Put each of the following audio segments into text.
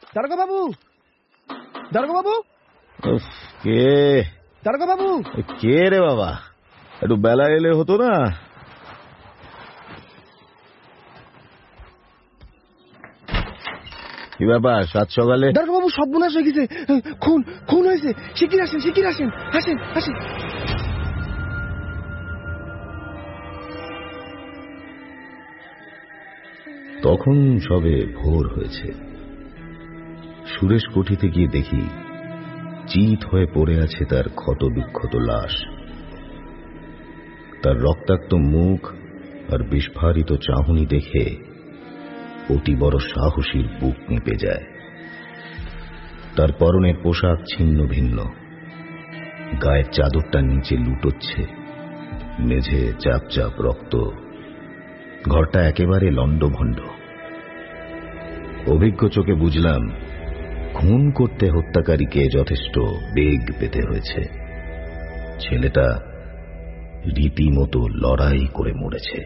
দারোগা বাবু, দারোগা বাবু, কে? দারোগা বাবু। কে রে বাবা? একটু বেলা এলে হতো না? কি ব্যাপার সাত সকালে? দারোগা বাবু, সর্বনাশ হয়ে গেছে, খুন খুন হয়েছে। শিগগির আসেন, শিগগির আসেন, আসেন আসেন। তখন সবে ভোর হয়েছে। সুরেশ কোঠিতে গিয়ে দেখি চিত হয়ে পড়ে আছে তার ক্ষত বিক্ষত লাশ। তার রক্তাক্ত মুখ আর বিস্ফারিত চাহনি দেখে অতি বড় সাহসীর বুক কেঁপে যায়। তার পরনের পোশাক ছিন্ন ভিন্ন, গায়ের চাদরটা নিচে লুটোচ্ছে, মেঝে চাপ চাপ রক্ত। ঘরটা একেবারে লণ্ডভণ্ড। অভিজ্ঞ চোখে বুঝলাম খুন করতে হত্যাকারীকে যথেষ্ট বেগ পেতে হয়েছে। ছেলেটা রীতিমতো লড়াই করে মরেছে।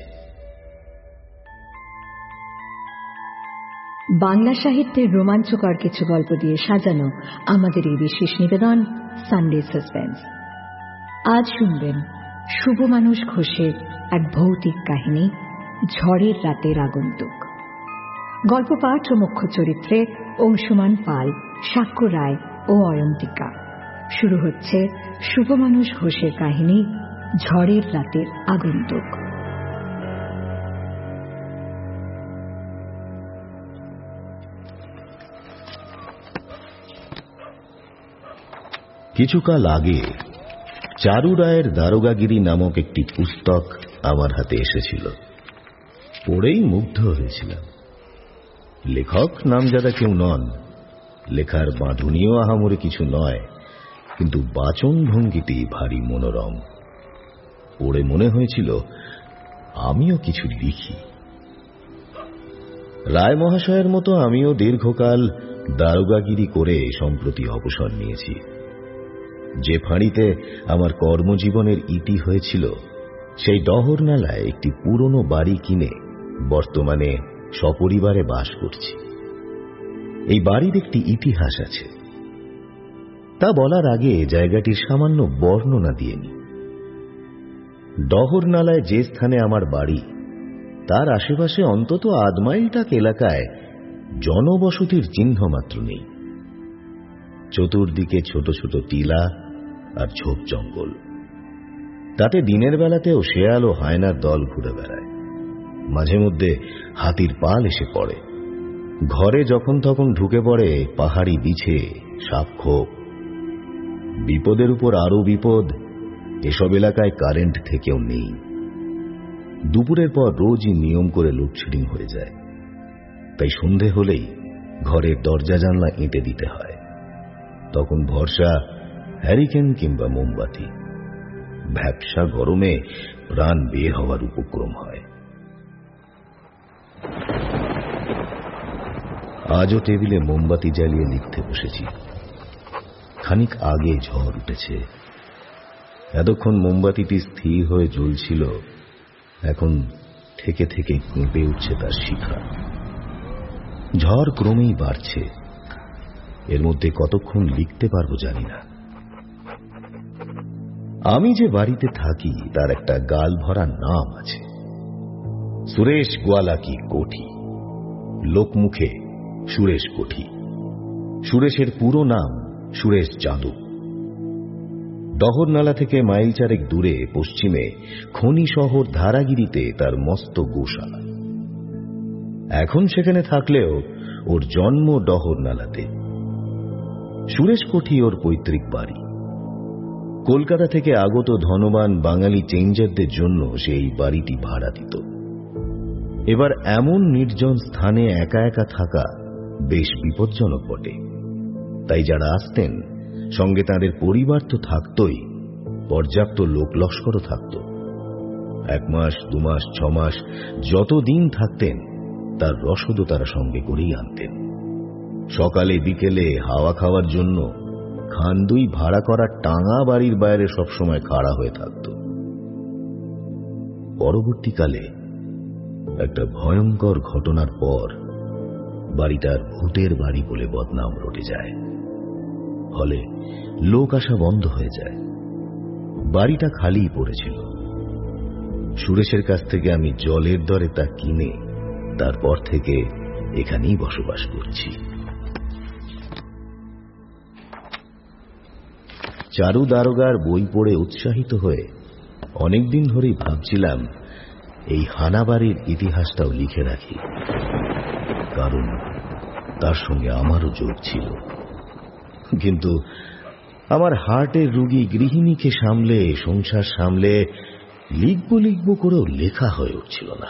বাংলা সাহিত্যের রোমাঞ্চকর কিছু গল্প দিয়ে সাজানো আমাদের এই বিশেষ নিবেদন সানডে সাসপেন্স। আজ শুনবেন শুভ মানুষ ঘোষের এক ভৌতিক কাহিনী, ঝড়ের রাতের আগন্তুক। গল্প পাঠ ও মুখ্য চরিত্রে অংশুমান পাল, সাক্ষ্য রায় ও অয়ন্তিকা। শুরু হচ্ছে শুভ মানুষ ঘোষের কাহিনী, ঝড়ের রাতের আগন্তুক। কিছুকাল আগে চারু রায়ের দারোগাগিরি নামক একটি পুস্তক আমার হাতে এসেছিল। পড়েই মুগ্ধ হয়েছিলাম। লেখক নামজাদা কেউ নন, লেখার বাঁধুনিও আহামরি কিছু নয়, কিন্তু বাচন ভঙ্গিটি ভারী মনোরম। পড়ে মনে হয়েছিল আমিও কিছু লিখি। রায় মহাশয়ের মতো আমিও দীর্ঘকাল দারোগাগিরি করে সম্প্রতি অবসর নিয়েছি। যে ফাঁড়িতে আমার কর্মজীবনের ইতি হয়েছিল, সেই ডহরনালায় একটি পুরনো বাড়ি কিনে বর্তমানে সপরিবারে বাস করছি। এই বাড়ির একটি ইতিহাস আছে। তা বলার আগে জায়গাটির সামান্য বর্ণনা দিয়ে নি। ডহরনালায় যে স্থানে আমার বাড়ি, তার আশেপাশে অন্তত আধ মাইলটাক এলাকায় জনবসতির চিহ্ন মাত্র নেই। চতুর্দিকে ছোট ছোট টিলা আর ঝোপ জঙ্গল। তাতে দিনের বেলাতেও শেয়াল ও হায়নার দল ঘুরে বেড়ায়। মাঝে মধ্যে হাতির পাল এসে পড়ে। ঘরে যখন তখন ঢুকে পড়ে পাহাড়ি বিছে, সাপখোপ। বিপদের উপর আরো বিপদ, এসব এলাকায় কারেন্ট থেকেও নেই। দুপুরের পর রোজই নিয়ম করে লোডশেডিং হয়ে যায়। তাই সন্ধে হলেই ঘরের দরজা জানলা এঁটে দিতে হয়। তখন ভরসা হ্যারিকেন কিংবা মোমবাতি। ভ্যাপসা গরমে প্রাণ বের হওয়ার উপক্রম হয়। আজও টেবিলে মোমবাতি জ্বালিয়ে লিখতে বসেছি। খানিক আগে ঝড় উঠেছে। এতক্ষণ মোমবাতিটি স্থির হয়ে জ্বলছিল, এখন থেকে থেকে কেঁপে উঠছে তার শিখা। ঝড় ক্রমেই বাড়ছে। এর মধ্যে কতক্ষণ লিখতে পারবো জানি না। আমি যে বাড়িতে থাকি তার একটা গাল ভরা নাম আছে, সুরেশ গোয়ালা কি কোঠি। লোকমুখে সুরেশ কোঠি। সুরেশের পুরো নাম সুরেশ যাদব। ডহরনালা থেকে মাইল চারেক দূরে পশ্চিমে খনি শহর ধারাগিরিতে তার মস্ত গোশালা। এখন সেখানে থাকলেও ওর জন্ম ডহরনালাতে। সুরেশ কোঠি ওর পৈতৃক বাড়ি। কলকাতা থেকে আগত ধনবান বাঙালি চেঞ্জারদের জন্য সেই বাড়িটি ভাড়া দিত। এবার এমন নির্জন স্থানে একা একা থাকা বেশ বিপজ্জনক বটে। তাই যারা আসতেন সঙ্গে তাদের পরিবার তো থাকতই, পর্যাপ্ত লোক লস্করও থাকত। 1 মাস 2 মাস 6 মাস যতদিন থাকতেন তার রসদও তারা সঙ্গে করেই আনতেন। সকালে বিকেলে হাওয়া খাওয়ার জন্য খানদুই ভাড়া করা টাঙা বাড়ির বাইরে সবসময় খাড়া হয়ে থাকত। পরবর্তীকালে একটা ভয়ঙ্কর ঘটনার পর বাড়িটার ভূতের বাড়ি বলে বদনাম রটে যায়। ফলে লোক আসা বন্ধ হয়ে যায়। বাড়িটা খালিই পড়েছিল। সুরেশের কাছ থেকে আমি জলের দরে তা কিনে তারপর থেকে এখানেই বসবাস করছি। চারু দারোগার বই পড়ে উৎসাহিত হয়ে অনেকদিন ধরেই ভাবছিলাম এই হানাবাড়ির ইতিহাসটাও লিখে রাখি, কারণ তার সঙ্গে আমারও যোগ ছিল। কিন্তু আমার হার্টের রোগী গৃহিণীকে সামলে, সংসার সামলে লিখব করেও লেখা হয়ে উঠছিল না।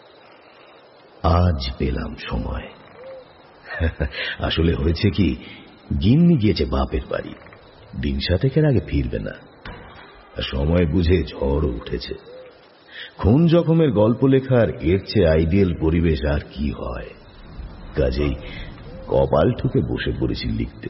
আজ পেলাম সময়। আসলে হয়েছে কি, গিন্নি গিয়েছে বাপের বাড়ি, দিন সাতেকের আগে ফিরবে না। সময় বুঝে ঝড়ও উঠেছে। খুন জখমের গল্প লেখার এর চেয়ে আইডিয়াল পরিবেশ আর কি হয়। কাজেই কপাল ঠুকে বসে পড়েছি লিখতে।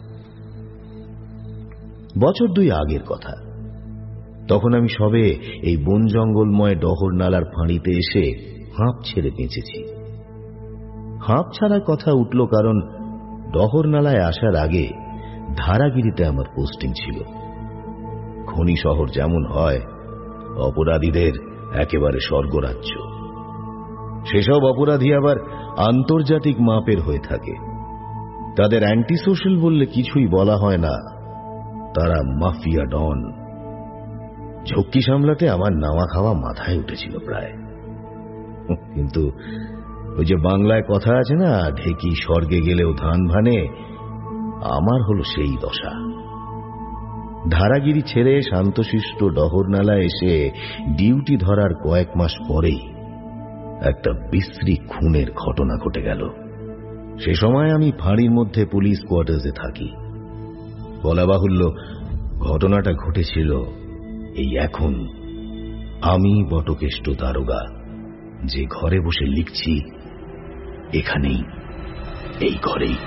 বছর 2 আগের কথা। তখন আমি সবে এই বন জঙ্গলময় ডহর নালার ফাঁড়িতে এসে হাঁপ ছেড়ে বেঁচেছি। হাঁপ ছাড়ার কথা উঠল কারণ ডহর নালায় আসার আগে ধারাগিরিতে আমার পোস্টিং ছিল। খনি শহর যেমন হয়, অপরাধীদের একেবারে স্বর্গরাজ্য। সেসব অপরাধী আবার আন্তর্জাতিক মাপের হয়ে থাকে। তাদের অ্যান্টি সোশ্যাল বললে কিছুই বলা হয় না, তারা মাফিয়া ডন। ঝক্কি সামলাতে আমার নাওয়া খাওয়া মাথায় উঠেছিল প্রায়। কিন্তু ওই যে বাংলায় কথা আছে না, ঢেকি স্বর্গে গেলেও ধান ভানে, আমার হলো সেই দশা। ধারাগিরি ছেড়ে শান্তশিষ্ট ডহরনালা এসে ডিউটি ধরার কয়েক মাস পরেই একটা বিশ্রী খুনের ঘটনা ঘটে গেল। সে সময় আমি ফাঁড়ির মধ্যে পুলিশ কোয়ার্টার্সে থাকি। বলা বাহুল্য, ঘটনাটা ঘটেছিল এই এখন আমি বটকেষ্ট দারোগা যে ঘরে বসে লিখছি, এখানেই, এই ঘরেই।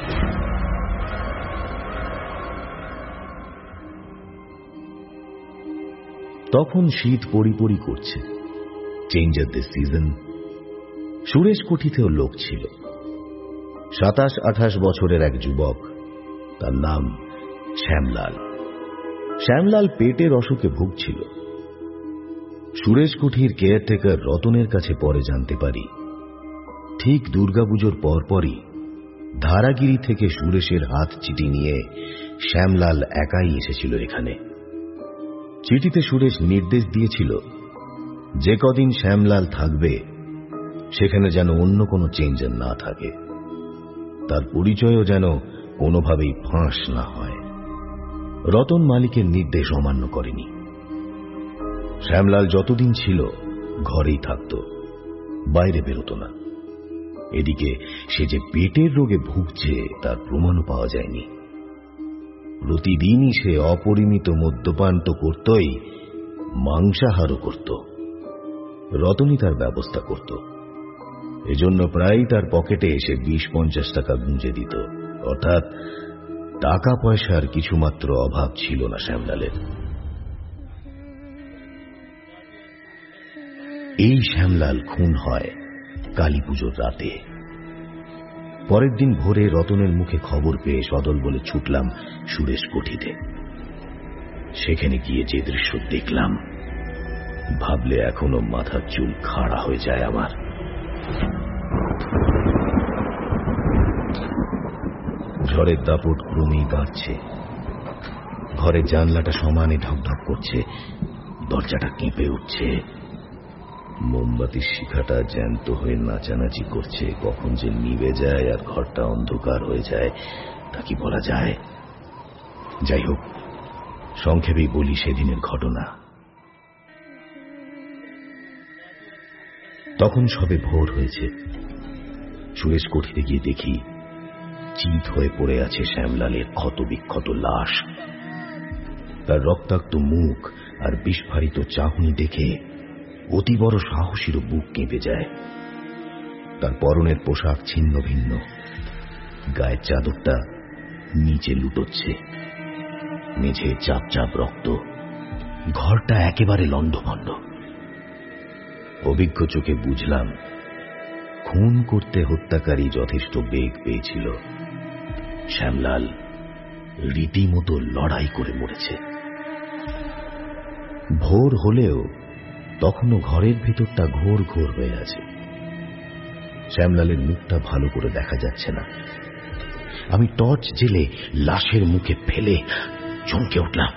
তখন শীত পরিপরি করছে, change of the season. Suresh কুঠিতেও লোক ছিল। 27-28 বছরের এক যুবক, তার নাম শ্যামলাল। শ্যামলাল পেটের অসুখে ভুগছিল। সুরেশ কুঠির কেয়ারটেকার রতনের কাছে পরে জানতে পারি, ঠিক দুর্গাপুজোর পরপরই ধারাগিরি থেকে সুরেশের হাত চিঠি নিয়ে শ্যামলাল একাই এসেছিল এখানে। চিঠিতে সুরেশ নির্দেশ দিয়েছিল যে কদিন শ্যামলাল থাকবে সেখানে যেন অন্য কোনো চেঞ্জার না থাকে, তার পরিচয়ও যেন কোনোভাবেই ফাঁস না হয়। রতন মালিকের নির্দেশ অমান্য করেনি। শ্যামলাল যতদিন ছিল ঘরেই থাকত, বাইরে বেরোত না। এদিকে সে যে পেটের রোগে ভুগছে তার প্রমাণও পাওয়া যায়নি। প্রতিদিনই সে অপরিমিত মদ্যপান তো করতই, মাংসাহারও করত। রতনই তার ব্যবস্থা করত। এজন্য প্রায় তার পকেটে এসে 20-50 টাকা গুঁজে দিত। অর্থাৎ টাকা পয়সার কিছুমাত্র অভাব ছিল না শ্যামলালের। এই শ্যামলাল খুন হয় কালী পুজোর রাতে। পরের দিন ভোরে রতনের মুখে খবর পেয়ে সদল বলে ছুটলাম সুরেশ কুঠিতে। সেখানে গিয়ে যে দৃশ্য দেখলাম, ভাবলে এখনো মাথার চুল খাড়া হয়ে যায় আমার। ঝড়ের দাপট ক্রমেই বাড়ছে। ঘরের জানলাটা সমানে ঢকঢক করছে, দরজাটা কেঁপে উঠছে। মোমবাতির শিখাটা জ্যান্ত হয়ে নাচানাচি করছে, কখন যে নিভে যায় আর ঘরটা অন্ধকার হয়ে যায় তা কি বলা যায়। যাই হোক, সংক্ষেপেই বলি সেদিনের ঘটনা। তখন সবে ভোর হয়েছে। সুরেশ কুঠিতে গিয়ে দেখি চিত হয়ে পড়ে আছে শ্যামলালের ক্ষত বিক্ষত লাশ। তার রক্তাক্ত মুখ আর বিস্ফারিত চাহনি দেখে অতি বড় সাহসীরও বুক কেঁপে যায়। তার পরনের পোশাক ছিন্ন ভিন্ন, গায়ের চাদরটা নিচে লুটোচ্ছে, মেঝে চাপ চাপ রক্ত, ঘরটা একেবারে লণ্ডভণ্ড। অভিজ্ঞ চোখে বুঝলাম খুন করতে হত্যাকারী যথেষ্ট বেগ পেয়েছিল। শ্যামলাল রীতিমতো লড়াই করে মরেছে। ভোর হলেও তখনও ঘরের ভিতরটা ঘোর ঘোর হয়ে আছে। শ্যামলালের মুখটা ভালো করে দেখা যাচ্ছে না। আমি টর্চ জেলে লাশের মুখে ফেলে চমকে উঠলাম।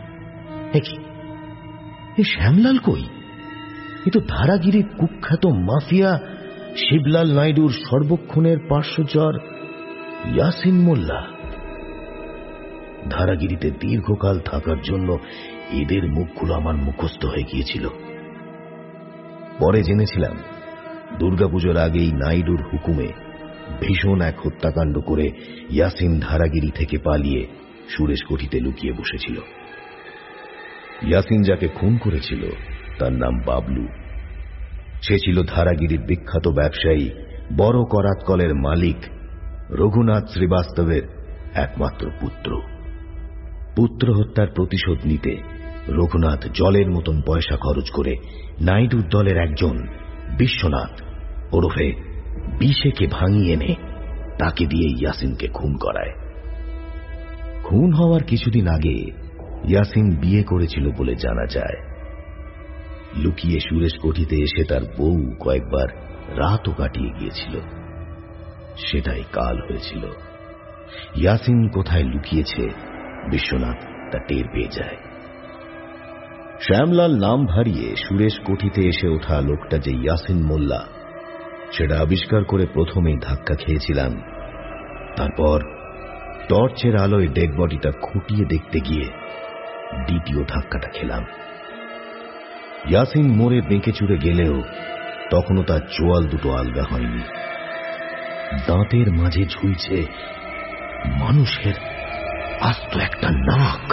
এ শ্যামলাল কই? এ তো ধারাগিরির কুখ্যাত মাফিয়া শিবলাল নাইডুর সর্বক্ষণের পার্শ্বচর ইয়াসিন মোল্লা। ধারাগিরিতে দীর্ঘকাল থাকার জন্য এদের মুখগুলো আমার মুখস্থ হয়ে গিয়েছিল। পরে জেনেছিলাম দুর্গাপুজোর আগেই নাইডুর হুকুমে ভীষণ এক হত্যাকাণ্ড করে ইয়াসিন ধারাগিরি থেকে পালিয়ে সুরেশ কোঠিতে লুকিয়ে বসেছিল। ইয়াসিন যাকে খুন করেছিল তার নাম বাবলু। সে ছিল ধারাগিরির বিখ্যাত ব্যবসায়ী বড় করাতকলের মালিক রঘুনাথ শ্রীবাস্তবের একমাত্র পুত্র। পুত্র হত্যার প্রতিশোধ নিতে রঘুনাথ জলের মতন পয়সা খরচ করে নাইডুর দলের একজন বিশ্বনাথ ওরফে বিশেকে ভাঙিয়ে এনে তাকে দিয়ে ইয়াসিনকে খুন করায়। খুন হওয়ার কিছুদিন আগে ইয়াসিন বিয়ে করেছিল বলে জানা যায়। লুকিয়ে সুরেশ কোঠিতে এসে তার বউ কয়েকবার রাতও কাটিয়ে গিয়েছিল। সেটাই কাল হয়েছিল। ইয়াসিন কোথায় লুকিয়েছে বিশ্বনাথ তা টের পেয়ে যায়। শ্যামলাল নাম ভারিয়ে সুরেশ কোঠিতে এসে ওঠা লোকটা যে ইয়াসিন মোল্লা সেটা আবিষ্কার করে প্রথমেই ধাক্কা খেয়েছিলাম। তারপর টর্চের আলোয় ডেড বডিটা খুঁটিয়ে দেখতে গিয়ে দ্বিতীয় ধাক্কাটা খেলাম। ইয়াসিন মোড়ে বেঁকে চুরে গেলেও তখনও তার চোয়াল দুটো আলগা হয়নি। দাঁতের মাঝে ঝুলছে মানুষের আস্ত একটা নাক।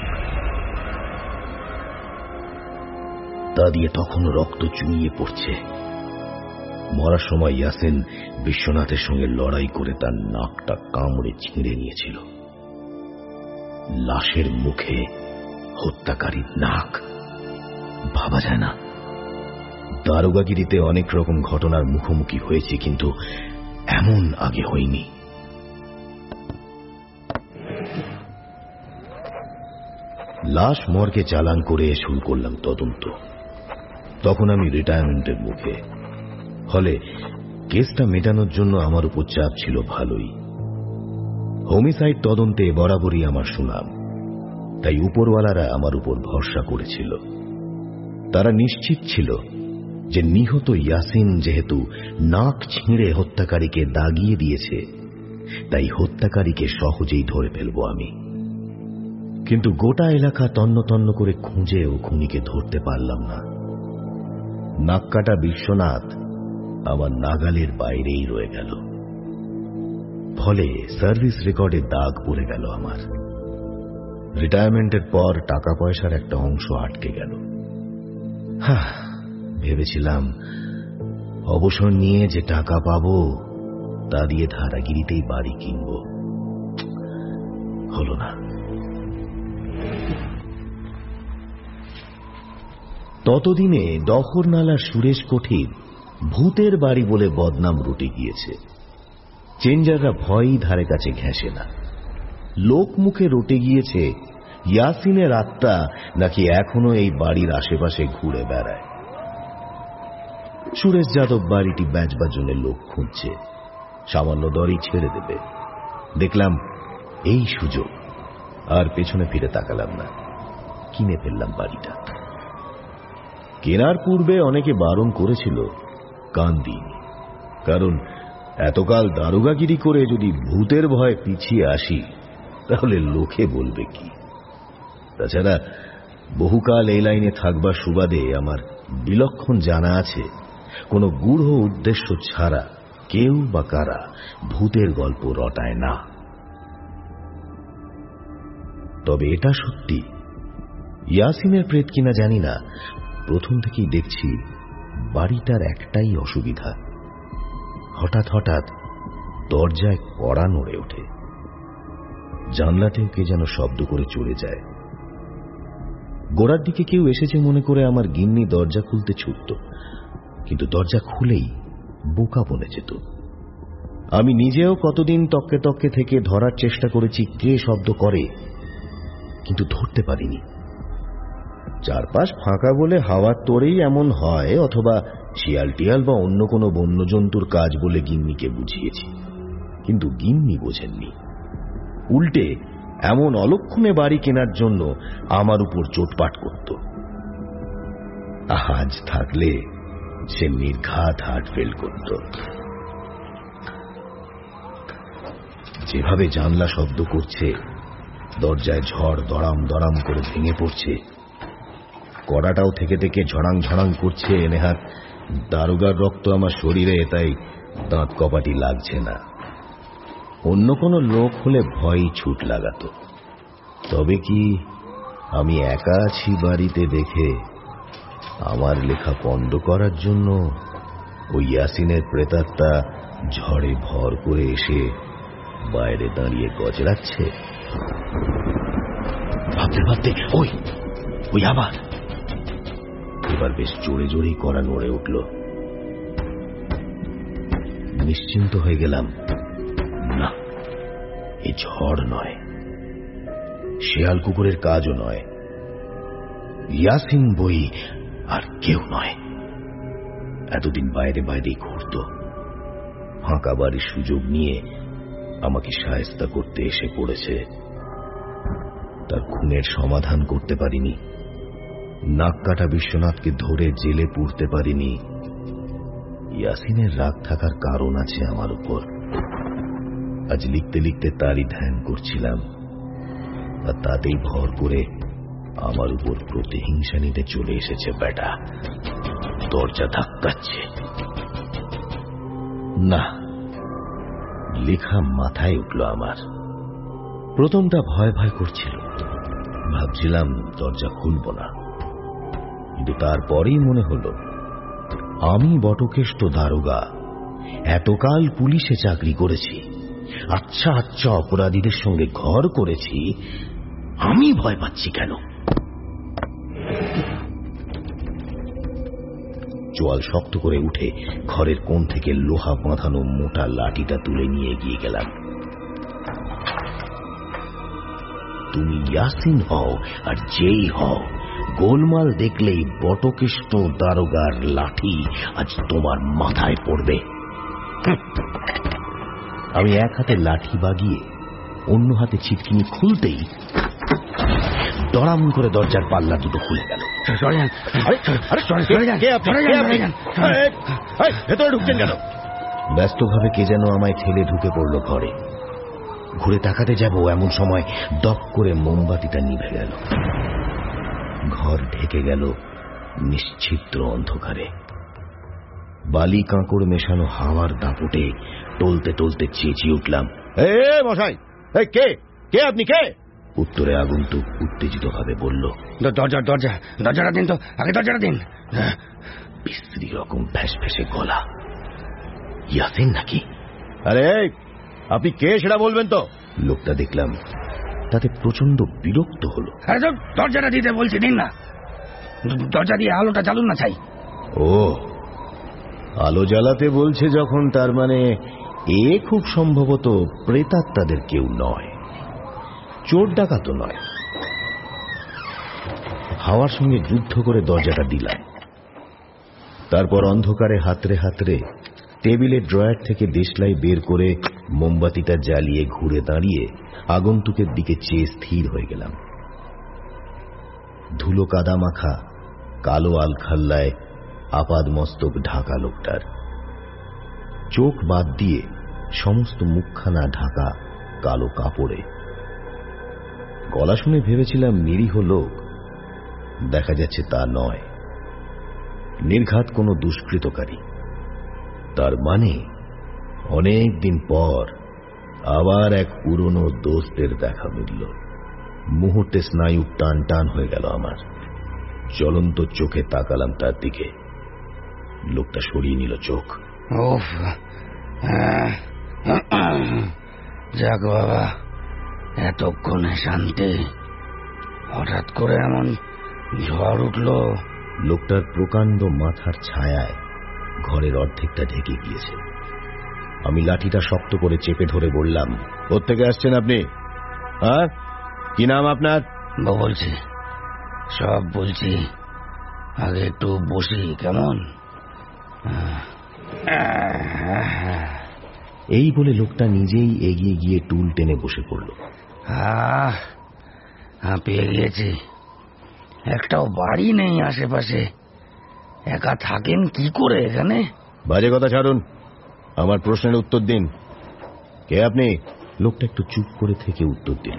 তা দিয়ে তখনও রক্ত চুইয়ে পড়ছে। মরার সময় ইয়াসিন বিশ্বনাথের সঙ্গে লড়াই করে তার নাকটা কামড়ে ছিঁড়ে নিয়েছিল। লাশের মুখে হত্যাকারীর নাক, ভাবা যায় না। দারোগাগিরিতে অনেক রকম ঘটনার মুখোমুখি হয়েছে, কিন্তু এমন আগে হয়নি। লাশ মর্গে চালান করে শুরু করলাম তদন্ত। তখন আমি রিটায়ারমেন্টের মুখে, ফলে কেসটা মেটানোর জন্য আমার উপর চাপ ছিল ভালোই। হোমিসাইড তদন্তে বরাবরই আমার সুনাম, তাই উপরওয়ালারা আমার উপর ভরসা করেছিল। তারা নিশ্চিত ছিল যে নিহত ইয়াসিন যেহেতু নাক ছিঁড়ে হত্যাকারীকে দাগিয়ে দিয়েছে, তাই হত্যাকারীকে সহজেই ধরে ফেলব আমি। কিন্তু গোটা এলাকা তন্ন তন্ন করে খুঁজেও খুনিকে ধরতে পারলাম না। নাককাটা বিশ্বনাথ আমার নাগালের বাইরেই রয়ে গেল। ফলে সার্ভিস রেকর্ডে দাগ পড়ে গেল আমার। রিটায়ারমেন্টের পর টাকা পয়সার একটা অংশ আটকে গেল। ভেবেছিলাম অবসর নিয়ে যে টাকা পাবো তা দিয়ে ধারাগিরিতেই বাড়ি কিনব। হলো না। ততদিনে ডহরনালার সুরেশ কোঠির ভূতের বাড়ি বলে বদনাম রুটে গিয়েছে। চেঞ্জাররা ভয়ই ধারে কাছে ঘেঁষে না। লোক মুখে রটে গিয়েছে ইয়াসিনের আত্মা নাকি এখনো এই বাড়ির আশেপাশে ঘুরে বেড়ায়। সুরেশ যাদব বাড়িটি বেচবার জন্য লোক খুঁজছে, সামান্য দরই ছেড়ে দেবে। দেখলাম এই সুযোগ, আর পেছনে ফিরে তাকালাম না, কিনে ফেললাম বাড়িটা। কেনার পূর্বে অনেকে বারণ করেছিল, কান দিইনি। কারণ এতকাল দারোগাগিরি করে যদি ভূতের ভয় পিছিয়ে আসি তাহলে লোকে বলবে কি। তাছাড়া বহুকাল এই লাইনে থাকবার সুবাদে আমার বিলক্ষণ জানা আছে, কোনো গূঢ় উদ্দেশ্য ছাড়া কেউ বা কারা ভূতের গল্প রটায় না। তবে এটা সত্যি, ইয়াসিনের প্রেত কিনা জানি না, প্রথম থেকেই দেখছি বাড়িটার একটাই অসুবিধা, হঠাৎ হঠাৎ দরজায় কড়া নড়ে ওঠে। জানলাতেও কে যেন শব্দ করে চলে যায়। গোড়ার দিকে কেউ এসেছে মনে করে আমার গিন্নি দরজা খুলতে ছুটত, কিন্তু দরজা খুলেই বোকা বনে যেত। আমি নিজেও কতদিন তককে তককে থেকে ধরার চেষ্টা করেছি কে শব্দ করে, কিন্তু ধরতে পারিনি। চারপাশ ফাঁকা বলে হাওয়ার তোড়েই এমন হয়, অথবা শিয়াল টিয়াল বা অন্য কোনো বন্যজন্তুর কাজ বলে গিন্নিকে বুঝিয়েছি, কিন্তু গিন্নি বোঝেননি। উল্টে এমন অলক্ষণে বাড়ি কেনার জন্য আমার উপর চোটপাট করত। আজ থাকলে সে নির্ঘাত হার্ট ফেল করত। যেভাবে জানলা শব্দ করছে, দরজায় ঝড় দড়াম দড়াম করে ভেঙে পড়ছে, কড়াটাও থেকে থেকে ঝড়াং ঝড়াং করছে, নেহাত দারোগার রক্ত আমার শরীরে, তাই দাঁত কপাটি লাগছে না। অন্য কোনো লোক হলে ভয়ই ছুট লাগাত। তবে কি আমি একা আছি বাড়িতে দেখে আমার লেখা পণ্ড করার জন্য ওই ইয়াসিনের প্রেতাত্মা ঝড়ে ভর করে এসে বাইরে দাঁড়িয়ে গজরাচ্ছে? ভাবতে ভাবতে ওই আবার এবার বেশ জোরে জোরেই কড়া নড়ে উঠল। নিশ্চিন্ত হয়ে গেলাম, না, এ ঝড় নয়, শেয়াল কুকুরের কাজও নয়, ইয়াসিন বই আর কেউ নয়। এতদিন বাইরে বাইরেই ঘুরত, ফাঁকা বাড়ির সুযোগ নিয়ে আমাকে শায়েস্তা করতে এসে পড়েছে। তার খুনের সমাধান করতে পারিনি, নাক কাটা বিশ্বনাথকে ধরে জেলে পুরতে পারিনি। ইয়াসিনের রাগ থাকার কারণ আছে আমার উপর। আজ লিখতে লিখতে তারই ধ্যান করছিলাম, আর তাতেই ভর করে আমার উপর প্রতিহিংসা নিতে চলে এসেছে বেটা। দরজা ধাক্কাচ্ছে। না, লেখা মাথায় উঠল আমার। প্রথমটা ভয় ভয় করছিল, ভাবছিলাম দরজা খুলব না, কিন্তু তারপরেই মনে হলো আমি বটকেষ্ট দারোগা, এতকাল পুলিশে চাকরি করেছি, আচ্ছা আচ্ছা অপরাধীদের সঙ্গে ঘর করেছি, আমি ভয় পাচ্ছি কেন? চোয়াল শক্ত করে উঠে ঘরের কোণ থেকে লোহা বাঁধানো মোটা লাঠিটা তুলে নিয়ে এগিয়ে গেলাম। তুমি ইয়াসিন হও আর যেই হও, গোলমাল দেখলেই বটকেষ্ট দারোগার লাঠি আজ তোমার মাথায় পড়বে। আমি এক হাতে লাঠি বাগিয়ে অন্য হাতে ছিটকিনি খুলতেই দড়াম করে দরজার পাল্লা দুটো খুলে গেল। ভেতরে ঢুকছেন কেন? ব্যস্তভাবে কে যেন আমায় ঠেলে ঢুকে পড়ল ঘরে। ঘুরে তাকাতে যাব এমন সময় দপ করে মোমবাতিটা নিভে গেল। ঘর ঢেকে গেল নিশ্চিদ্র অন্ধকারে। বালি কাঁকড় মেশানো হাওয়ার দাপটে টলতে টলতে চেঁচিয়ে উঠলাম, এ মশাই, কে কে আপনি? কে? উত্তরে আগন্তুক উত্তেজিত ভাবে বলল, দরজাটা দিন তো, আগে দরজাটা দিন। বিশ্রী রকম ফ্যাস ফ্যাসে গলা। ইয়াসিন নাকি? আরে আপনি কে সেটা বলবেন তো। লোকটা দেখলাম তাতে প্রচন্ড বিরক্ত হলো। দরজাটা দিতে বলছি, দিন না, দরজা দিয়ে আলোটা জ্বালুন না চাই। ও, আলো জ্বালাতে বলছে যখন, তার মানে এ খুব সম্ভবত প্রেতাত্মাদের কেউ নয়, চোর ডাকাতও নয়। হাওয়ার সঙ্গে যুদ্ধ করে দরজাটা দিলাম। তারপর অন্ধকারে হাতড়ে হাতড়ে টেবিলের ড্রয়ার থেকে দেশলাই বের করে মোমবাতিটা জ্বালিয়ে ঘুরে দাঁড়িয়ে আগন্তুকের দিকে চেয়ে স্থির হয়ে গেলাম। ধুলো কাদা মাখা কালো আলখাল্লায় আপাদ মস্তক ঢাকা লোকটার। চোখ বাদ দিয়ে সমস্ত মুখখানা ঢাকা কালো কাপড়ে। গলা শুনে ভেবেছিলাম নিরীহ লোক, দেখা যাচ্ছে তা নয়, নির্ঘাত কোনো দুষ্কৃতকারী। তার মানে অনেক দিন পর আবার এক পুরনো দোস্তের দেখা মিলল। মুহূর্তে স্নায়ু টান টান হয়ে গেল আমার। জ্বলন্ত চোখে তাকালাম তার দিকে। লোকটা সরিয়ে নিল চোখ। যাক বাবা, এতক্ষণে শান্তি। হঠাৎ করে এমন ঝড় উঠল। লোকটার প্রকাণ্ড মাথার ছায়ায় ঘরের অর্ধেকটা ঢেকে গিয়েছে। আমি লাঠিটা শক্ত করে চেপে ধরে বললাম, কোত্থেকে আসছেন আপনি? হ্যাঁ, কি নাম আপনার? বলছি, সব বলছি, আগে একটু বসি কেমন? এই বলে লোকটা নিজেই এগিয়ে গিয়ে টুল টেনে বসে পড়ল। পেয়ে গিয়েছি। একটাও বাড়ি নেই আশেপাশে, একা থাকেন কি করে এখানে? বাজে কথা ছাড়ুন, আমার প্রশ্নের উত্তর দিন। কে আপনি? লোকটা একটু চুপ করে থেকে উত্তর দিল,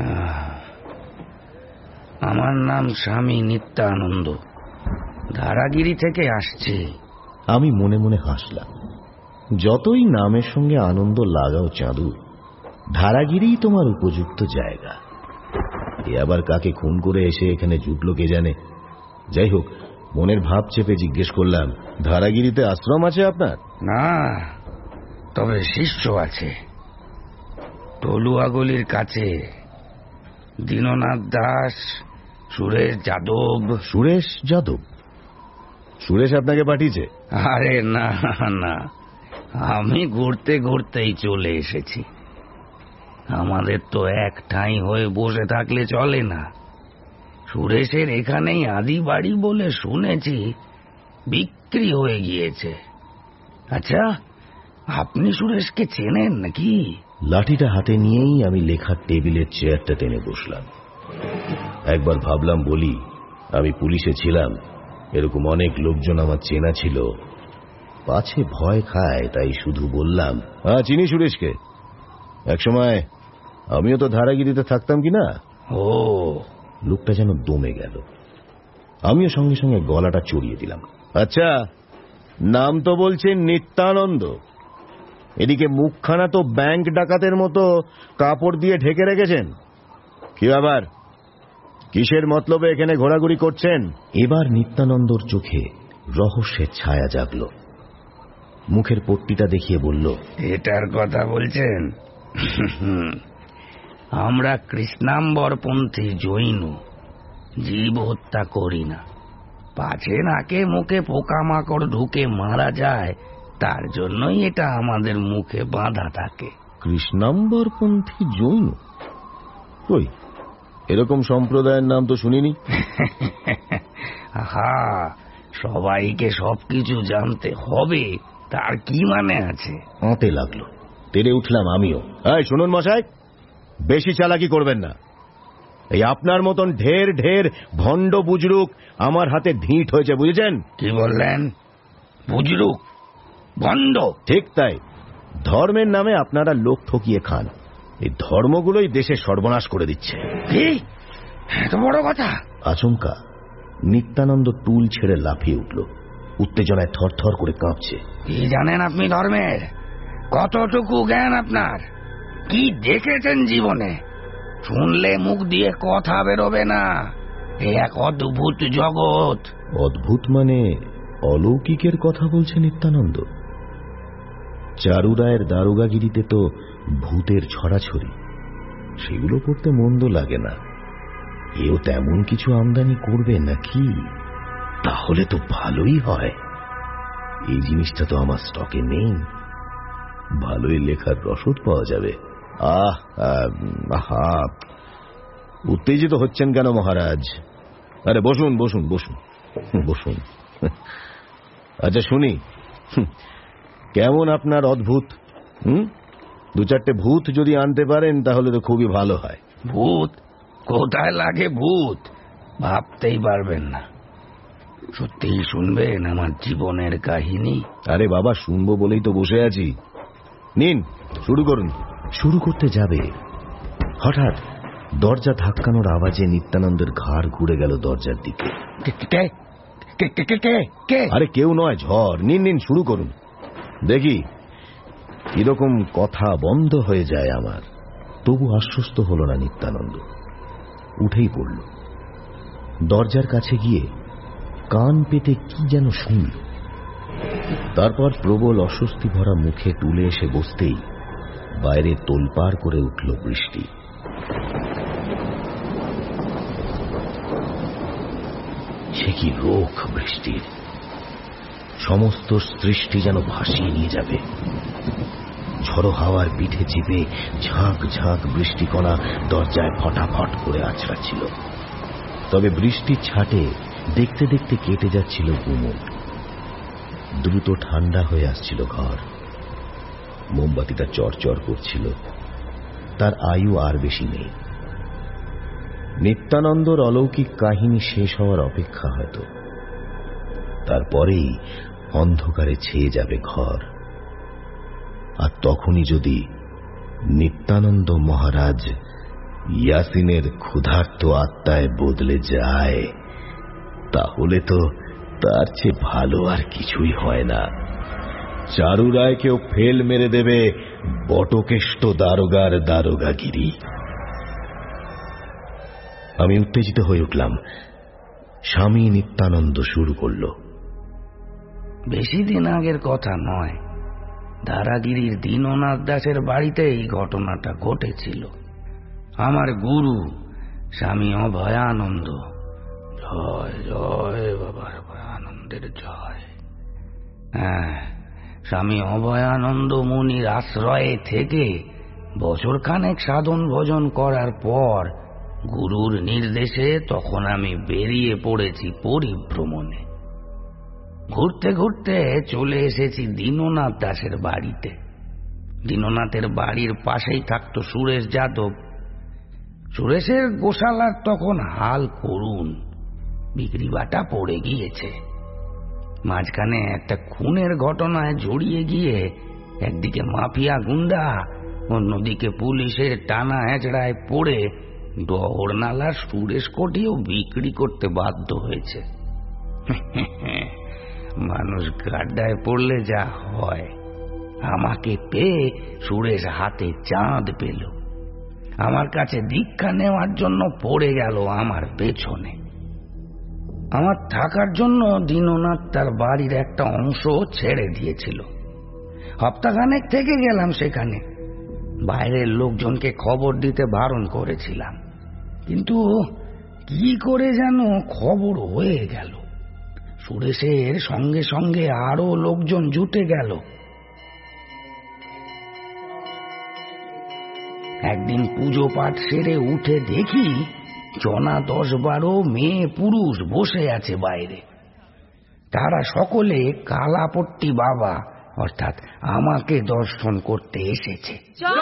আমার নাম স্বামী নিত্যানন্দ, ধারাগিরি থেকে আসছি। আমি মনে মনে হাসলাম। যতই নামের সঙ্গে আনন্দ লাগাও চাঁদু, ধারাগিরিই তোমার উপযুক্ত জায়গা। এ আবার কাকে খুন করে এসে এখানে জুটলো কে জানে। যাই হোক, মনের ভাব চেপে জিজ্ঞেস করলাম, ধারাগিরিতে আশ্রম আছে আপনার? না, তবে শিষ্য আছে, টলুয়াগলির কাছে। দীননাথ দাস, সুরেশ যাদব। সুরেশ যাদব? সুরেশ আপনাকে পাঠিয়েছে? আরে না না, আমি ঘুরতে ঘুরতেই চলে এসেছি। আমাদের তো এক ঠাঁই হয়ে বসে থাকলে চলে না। সুরেশের এখানেই আদি বাড়ি বলে শুনেছি, বিক্রি হয়ে গিয়েছে। আচ্ছা, আপনি সুরেশকে চেনেন নাকি? লাঠিটা হাতে নিয়েই আমি লেখার টেবিলের চেয়ারটা টেনে বসলাম। একবার ভাবলাম বলি, আমি পুলিশে ছিলাম, এরকম অনেক লোকজন আমার চেনা ছিল, পাছে ভয় খায়, তাই শুধু বললাম, হ্যাঁ চিনি সুরেশকে, একসময় আমিও তো ধারাগিরিতে থাকতাম কিনা। ও। লোকটা যেন দমে গেল। আমিও সঙ্গে সঙ্গে গলাটা চড়িয়ে দিলাম। আচ্ছা, নাম তো বলছেন নিত্যানন্দ, এদিকে মুখখানা তো ব্যাংক ডাকাতের মতো কাপড় দিয়ে ঢেকে রেখেছেন। কি আবার, কিসের মতলবে এখানে ঘোরাঘুরি করছেন? এবার নিত্যানন্দর চোখে রহস্যের ছায়া জাগল। মুখের পট্টিটা দেখিয়ে বলল, এটার কথা বলছেন? আমরা কৃষ্ণাম্বরপন্থী জৈন, জীব হত্যা করি না। পাছে নাকে মুখে পোকামাকড় ঢুকে মারা যায়, তার জন্যই এটা আমাদের মুখে বাঁধা থাকে। কৃষ্ণাম্বরপন্থী জৈন? কই, এরকম সম্প্রদায়ের নাম তো শুনিনি। হা, সবাইকে সবকিছু জানতে হবে তার কি মানে আছে? আঁতে লাগলো। তেড়ে উঠলাম আমিও। এই শুনুন মশাই, বেশি চালাকি করবেন না। এই আপনার মতন ঢের ঢের ভণ্ড বুজরুক আমার হাতে ঢিঁট হয়েছে, বুঝেছেন? কি বললেন? বুজরুক, ভণ্ড? ঠিক তাই। ধর্মের নামে আপনারা লোক ঠকিয়ে খান, এই ধর্মগুলোই দেশের সর্বনাশ করে দিচ্ছে। কি এত বড় কথা? আচমকা নিত্যানন্দ টুল ছেড়ে লাফিয়ে উঠল, উত্তেজনায় থরথর করে কাঁপছে। কি জানেন আপনি ধর্মের? কতটুকু জ্ঞান আপনার? কি দেখেছেন জীবনে? শুনলে মুখ দিয়ে কথা বেরোবে না। এক অদ্ভুত জগৎ। অদ্ভুত মানে অলৌকিকের কথা বলছে নিত্যানন্দ? চারু রায়ের দারোগাগিরিতে তো ভূতের ছড়াছড়ি, সেগুলো পড়তে মন্দ লাগে না। এও তেমন কিছু আমদানি করবে নাকি? তাহলে তো ভালোই হয়। এই জিনিসটা তো আমার স্টকে নেই, ভালোই লেখার রসদ পাওয়া যাবে। উত্তেজিত হচ্ছেন কেন মহারাজ? আরে বসুন বসুন বসুন বসুন। আচ্ছা শুনি, কেমন আপনার অদ্ভুত? দু চারটে ভূত যদি আনতে পারেন তাহলে তো খুবই ভালো হয়। ভূত? কোথায় লাগে ভূত? ভাবতেই পারবেন না। সত্যিই শুনবেন আমার জীবনের কাহিনী? আরে বাবা, শুনবো বলেই তো বসে আছি। নিন, শুরু করুন। শুরু করতে যাবে, হঠাৎ দরজা ধাক্কানোর আওয়াজে নিত্যানন্দের ঘাড় ঘুরে গেল দরজার দিকে। আরে কেউ নয়, ঝড়। নিন নিন, শুরু করুন, দেখি এরকম কথা বন্ধ হয়ে যায় আমার। তবু আশ্বস্ত হল না নিত্যানন্দ, উঠেই পড়ল। দরজার কাছে গিয়ে কান পেতে কি যেন শুনল। তারপর প্রবল অস্বস্তি ভরা মুখে তুলে এসে বসতেই বাইরে তোলপাড় করে উঠল বৃষ্টি। সে কি রোখ বৃষ্টির! সমস্ত সৃষ্টি যেন ভাসিয়ে নিয়ে যাবে। ঝড়ো হাওয়ার পিঠে চিপে ঝাঁক ঝাঁক বৃষ্টিকণা দরজায় ফটাফট করে আছড়াচ্ছিল। তবে বৃষ্টির ছাটে দেখতে দেখতে কেটে যাচ্ছিল গুমট। দ্রুত ঠান্ডা হয়ে আসছিল ঘর। মোমবাতিটা চড়চড় করছিল। তার আয়ু আর বেশি নেই। নিত্যানন্দর অলৌকিক কাহিনী শেষ হওয়ার অপেক্ষা হয়তো। তারপরেই অন্ধকারে ছেয়ে যাবে ঘর। আর তখনই যদি নিত্যানন্দ মহারাজ ইয়াসিনের ক্ষুধার্ত আত্মায় বদলে যায়, তাহলে তো তার চেয়ে ভালো আর কিছুই হয় না। চারু রায়কেও ফেল মেরে দেবে বটকেষ্ট দারোগার দারোগাগিরি। আমি উত্তেজিত হয়ে উঠলাম। স্বামী নিত্যানন্দ শুরু করল। বেশি দিন আগের কথা নয়, দারাগিরির দীননাথ দাসের বাড়িতে এই ঘটনাটা ঘটেছিল। আমার গুরু স্বামী অভয়ানন্দ, জয় জয় বাবার আনন্দের জয়, হ্যাঁ, স্বামী অভয়ানন্দ মুনির আশ্রয়ে থেকে বছরখানেক সাধন ভজন করার পর গুরুর নির্দেশে তখন আমি বেরিয়ে পড়েছি পরিভ্রমণে। ঘুরতে ঘুরতে চলে এসেছি দীননাথ দাসের বাড়িতে। দীননাথের বাড়ির পাশেই থাকতো সুরেশ যাদব। সুরেশের গোশালার তখন হাল করুন, বিক্রি বাটা পড়ে গিয়েছে। মাঝখানে একটা খুনের ঘটনায় জড়িয়ে গিয়ে একদিকে মাফিয়া গুন্ডা, অন্যদিকে পুলিশের টানা হেঁচড়ায় পড়ে ডহরনালার সুরেশ কোটিও বিক্রি করতে বাধ্য হয়েছে। মানুষ গাড্ডায় পড়লে যা হয়, আমাকে পেয়ে সুরেশ হাতে চাঁদ পেল। আমার কাছে দীক্ষা নেওয়ার জন্য পড়ে গেল আমার পেছনে। আমার থাকার জন্য দীননাথ তার বাড়ির একটা অংশ ছেড়ে দিয়েছিল। সপ্তাহখানেক থেকে গেলাম সেখানে। বাইরের লোকজনকে খবর দিতে বারণ করেছিলাম, কিন্তু কি করে যেন খবর হয়ে গেল। সুরেশের সঙ্গে সঙ্গে আরো লোকজন জুটে গেল। একদিন পুজো পাঠ সেরে উঠে দেখি জনা 10-12 মেয়ে পুরুষ বসে আছে বাইরে। তারা সকলে কালাপট্টি বাবা অর্থাৎ আমাকে দর্শন করতে এসেছে।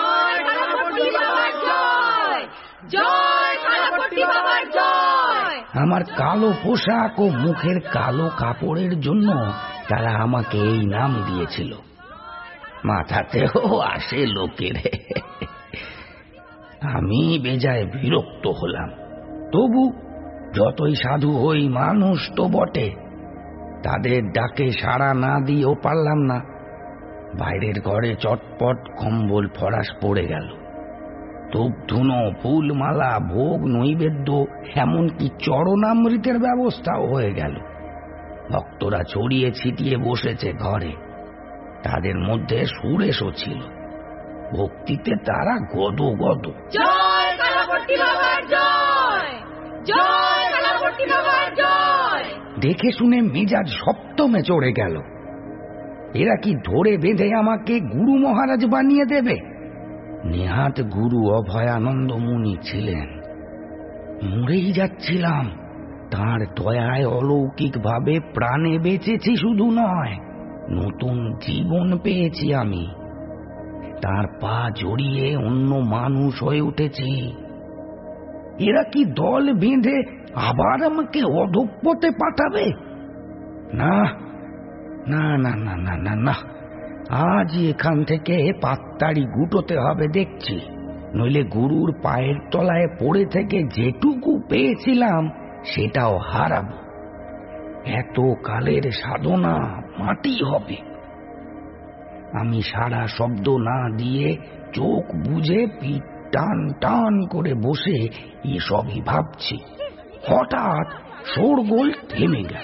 আমার কালো পোশাক ও মুখের কালো কাপড়ের জন্য তারা আমাকে এই নাম দিয়েছিল। মাথাতেও আসে লোকের। আমি বেজায় বিরক্ত হলাম। তবু যতই সাধু হই, মানুষ তো বটে। তাদের ডাকে সাড়া না দিয়েও পারলাম না। বাইরের ঘরে চটপট কম্বল ফরাস পড়ে গেল। ধূপ ধুনো, ফুলমালা, ভোগ নৈবেদ্য, এমনকি চরণামৃতের ব্যবস্থাও হয়ে গেল। ভক্তরা ছড়িয়ে ছিটিয়ে বসেছে ঘরে। তাদের মধ্যে সুরেশও ছিল। ভক্তিতে তারা গদ গদ। দেখে শুনে মেজাজ সপ্তমে চড়ে গেল। এরা কি ধরে বেঁধে আমাকে গুরু মহারাজ বানিয়ে দেবে? নেহাত গুরু অভয়ানন্দ মুনি ছিলেন। মরেই যাচ্ছিলাম। তাঁর দয়ায় অলৌকিক ভাবে প্রাণে বেঁচেছি শুধু নয়, নতুন জীবন পেয়েছি আমি। তার পা জড়িয়ে অন্য মানুষ হয়ে উঠেছি। এরা কি দল বেঁধে আবার আমাকে অধঃপথে পাঠাবে? না না না না না না না, আজ এখান থেকে পাত্তাড়ি গুটোতে হবে দেখছি, নইলে গুরুর পায়ের তলায় পড়ে থেকে যেটুকু পেয়েছিলাম সেটাও হারাবো। এত কালের সাধনা মাটি হবে। আমি সারা শব্দ না দিয়ে চোখ বুজে পিঠ টান টান করে বসে এসবই ভাবছি। হঠাৎ শোরগোল থেমে গেল।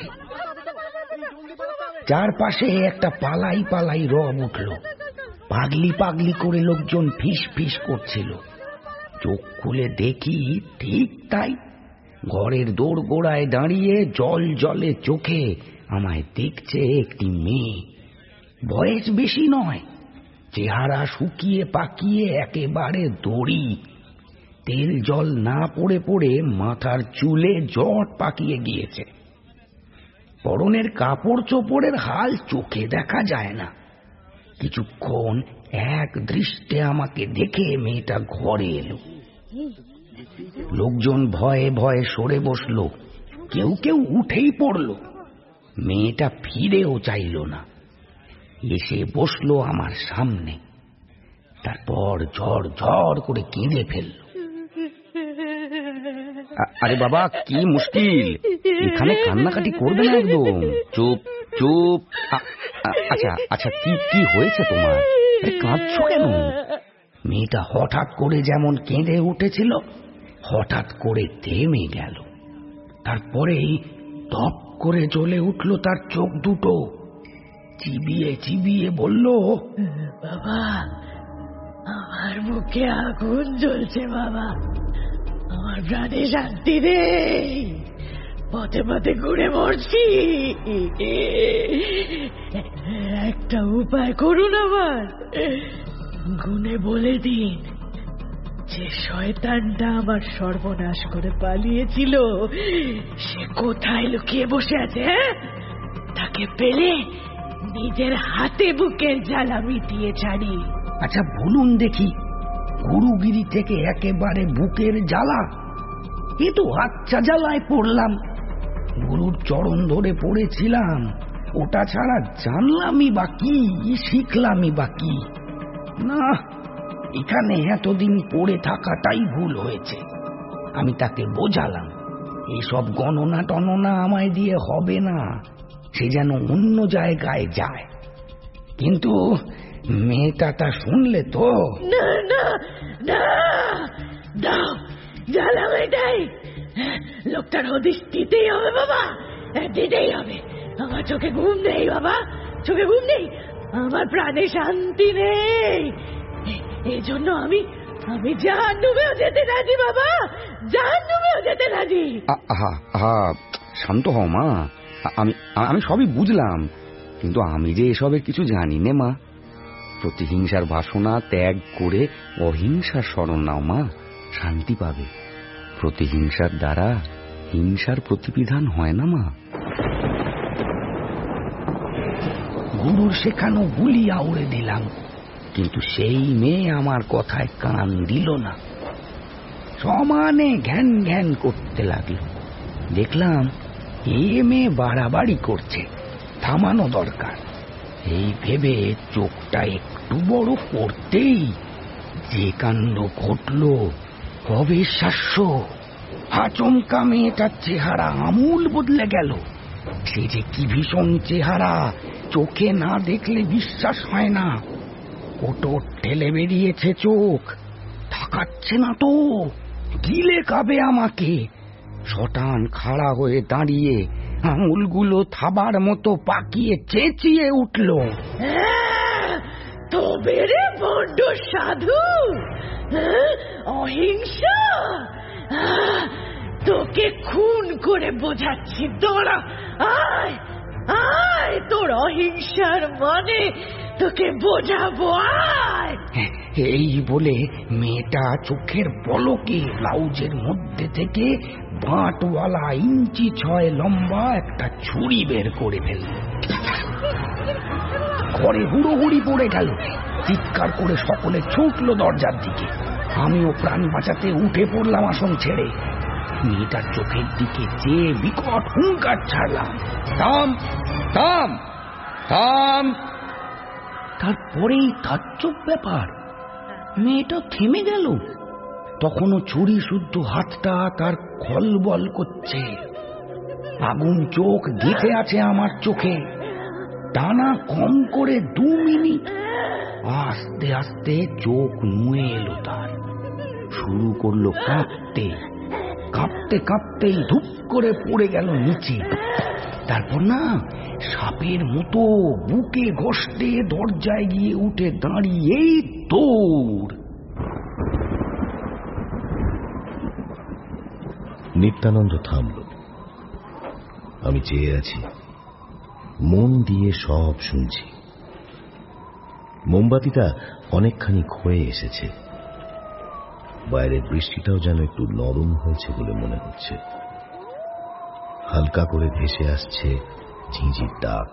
চারপাশে একটা পালাই পালাই রব উঠল। পাগলি পাগলি করে লোকজন ফিস ফিস করছিল। চোখ খুলে দেখি ঠিক তাই। ঘরের দোরগোড়ায় দাঁড়িয়ে জল জলে চোখে আমায় দেখছে একটি মেয়ে, বয়স বেশি নয়, চেহারা শুকিয়ে পাকিয়ে একেবারে দড়ি, তেল জল না পড়ে পড়ে মাথার চুলে জট পাকিয়ে গিয়েছে। পরনের কাপড় চোপড়ের হাল চোখে দেখা যায় না। কিছুক্ষণ এক দৃষ্টে আমাকে দেখে মেয়েটা ঘরে এলো। লোকজন ভয়ে ভয়ে সরে বসলো, কেউ কেউ উঠেই পড়ল। মেয়েটা ফিরেও চাইল না, এসে বসলো আমার সামনে। তারপর ঝড় ঝড় করে কেঁদে ফেলল। আরে বাবা, কি মুশকিল, এখানে কান্নাকাটি করবে না, একদম চুপ চুপ। আচ্ছা আচ্ছা, কি হয়েছে তোমার, কাঁদছো কেন? মেয়েটা হঠাৎ করে যেমন কেঁদে উঠেছিল, হঠাৎ করে থেমে গেল। তারপরেই টপ করে জ্বলে উঠল তার চোখ দুটো, চিবিয়ে চিবিয়ে বলল, বাবা, আমার মুখে আগুন জ্বলছে বাবা, আমার প্রাণে শান্তি নেই, পথে পথে ঘুরে মরছি, একটা উপায় করুন, আমার গুনে বলে দিন যে শয়তানটা আমার সর্বনাশ করে পালিয়েছিল সে কোথায় লুকিয়ে বসে আছে। তাকে পেলে নিজের হাতে বুকের জ্বালা মিটিয়ে ছাড়ি। আচ্ছা বলুন দেখি, গুরুগিরি থেকে একেবারে বুকের জ্বালা? এ তো আচ্ছা জ্বালায় পড়লাম। গুরুর চরণ ধরে পড়েছিলাম, ওটা ছাড়া জানলামই বা কি, শিখলামই বা কি? না, এখানে এতদিন পড়ে থাকাটাই ভুল হয়েছে। আমি তাকে বোঝালাম এসব গণনা টননা আমায় দিয়ে হবে না, সে যেন অন্য জায়গায় যায়। কিন্তু মেয়েটা তা শুনলে তো। না না না, দাও জ্বালা মেটাই, লোকটার হদিশ দিতেই হবে বাবা, দিতেই হবে। আমার চোখে ঘুম নেই বাবা, চোখে ঘুম নেই, আমার প্রাণে শান্তি নেই। এই জন্য আমি জাহান্নামেও যেতে রাজি বাবা, জাহান্নামেও যেতে রাজি। শান্ত হও মা, আমি সবই বুঝলাম, কিন্তু আমি যে এসবের কিছু জানি নে মা। প্রতিহিংসার বাসনা ত্যাগ করে অহিংসার শরণ নাও মা, শান্তি পাবে। প্রতিহিংসার দ্বারা হিংসার প্রতিবিধান হয় না মা। গুরুর শেখানো গুলি আউড়ে দিলাম, কিন্তু সেই মেয়ে আমার কথায় কান দিল না, সমানে ঘ্যান ঘ্যান করতে লাগলো। দেখলাম এ মেয়ে বাড়াবাড়ি করছে, থামানো দরকার। এই ভেবে চোখটা একটু বড় করতেই যে কাণ্ড ঘটল অবিশ্বাস্য। আচমকা মেয়েটার চেহারা আমূল বদলে গেল। সে যে কি ভীষণ চেহারা, চোখে না দেখলে বিশ্বাস হয় না। কোটর ঠেলে বেরিয়েছে চোখ, তাকাচ্ছে না তো, গিলে খাবে আমাকে। শটান খাড়া হয়ে দাঁড়িয়ে আঙুলগুলো থাবার মতো পাকিয়ে চেঁচিয়ে উঠল, তবে রে বড্ড সাধু, অহিংসা, তোকে খুন করে বোঝাচ্ছি, তোরা আয় আয়, তোর অহিংসার মানে তোকে বোঝাবো, আয়। এই বলে মেয়েটা চোখের পলকে ব্লাউজের মধ্যে থেকে বাঁটওয়ালা 6 ইঞ্চি লম্বা একটা ছুরি বের করে ফেলল। ঘরে হুড়োহুড়ি পড়ে গেল, চিৎকার করে সকলে ছুটল দরজার দিকে। আমিও প্রাণ বাঁচাতে উঠে পড়লাম আসন ছেড়ে। মেয়েটার চোখের দিকে চেয়ে বিকট হুঙ্কার ছাড়লাম, থাম থাম থাম। তারপরেই তাজ্জব ব্যাপার, মেয়েটা থেমে গেল। তখনও ছুরি শুদ্ধ হাতটা তার খলবল করছে। আগুন চোখ গেঁথে আছে আমার চোখে। টানা কম করে 2 মিনিট। আস্তে আস্তে চোখ নুয়ে এলো তার। শুরু করলো কাঁপতে, কাঁপতে কাঁপতেই ধুপ করে পড়ে গেল নিচে। তারপর না, সাপের মতো বুকে ঘষতে দরজায় গিয়ে উঠে দাঁড়িয়েই দৌড়। নিত্যানন্দ থামল। আমি চেয়ে আছি মন দিয়ে সব শুনছি। মোমবাতিটা অনেকখানি ক্ষয়ে এসেছে। বাইরের বৃষ্টিটাও যেন একটু নরম হয়েছে বলে মনে হচ্ছে। হালকা করে ভেসে আসছে ঝিঁঝির ডাক।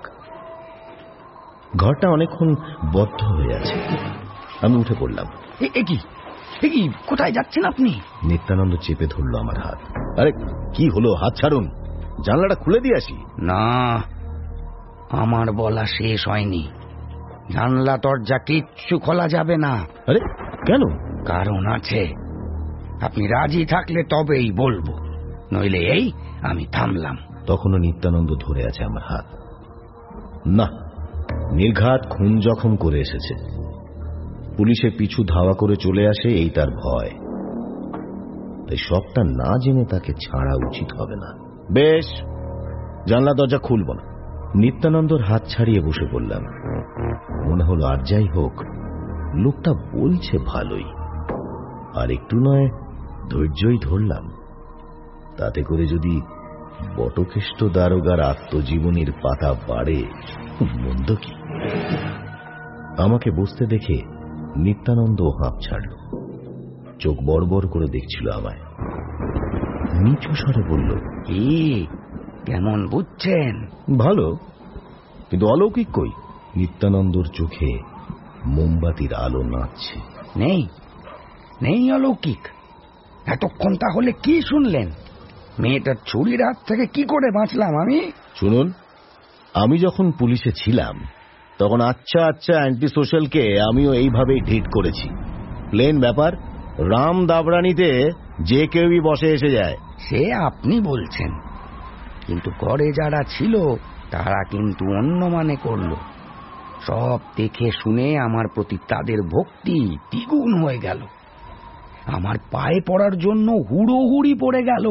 ঘরটা অনেকক্ষণ বদ্ধ হয়ে আছে। আমি উঠে পড়লাম। কোথায় যাচ্ছেন আপনি? নিত্যানন্দ চেপে ধরল আমার হাত। আরে কি হলো, হাত ছাড়ুন, জানলাটা খুলে দিয়ে আসি। না, আমার বলা শেষ হয়নি। জানলা দরজা কিচ্ছু খোলা যাবে না। আরে কেন? কারণ আছে। আপনি রাজি থাকলে তবেই বলবো, নইলে এই আমি থামলাম। তখনও নিত্যানন্দ ধরে আছে আমার হাত। না, নির্ঘাত খুন জখম করে এসেছে। পুলিশের পিছু ধাওয়া করে চলে আসে, এই তার ভয়। তাই সবটা না জেনে তাকে ছাড়া উচিত হবে না। বেশ, জানলা দরজা খুলব না। নিত্যানন্দর হাত ছাড়িয়ে বসে পড়লাম। মনে হলো আর যাই হোক, লোকটা বলছে ভালোই, আর একটু নয় ধৈর্যই ধরলাম। তাতে করে যদি বটকেষ্ট দারোগার আত্মজীবনীর পাতা বাড়ে, মন্দ কি? আমাকে বসতে দেখে নিত্যানন্দ হাঁপ ছাড়ল। চোখ বড় বড় করে দেখছিল আমায়। নিচু স্বরে বলল, কি কেমন বুঝছেন? ভালো, কিন্তু অলৌকিক কই? নিত্যানন্দর চোখে মোমবাতির আলো নাচছে। নেই, নেই অলৌকিক। এতক্ষণ তাহলে কি শুনলেন? মেয়েটার ছুরির হাত থেকে কি করে বাঁচলাম আমি? শুনুন, আমি যখন পুলিশে ছিলাম তখন আচ্ছা অ্যান্টি সোশ্যালকে আমিও এইভাবেই ট্রিট করেছি। প্লেন ব্যাপার, রাম দাবরানিতে যে কেউই বসে এসে যায়। সে আপনি বলছেন, কিন্তু ঘরে যারা ছিল তারা কিন্তু অন্য মানে করলো। সব দেখে শুনে আমার প্রতি তাদের ভক্তি দ্বিগুণ হয়ে গেল। আমার পায়ে পড়ার জন্য হুড়োহুড়ি পড়ে গেল।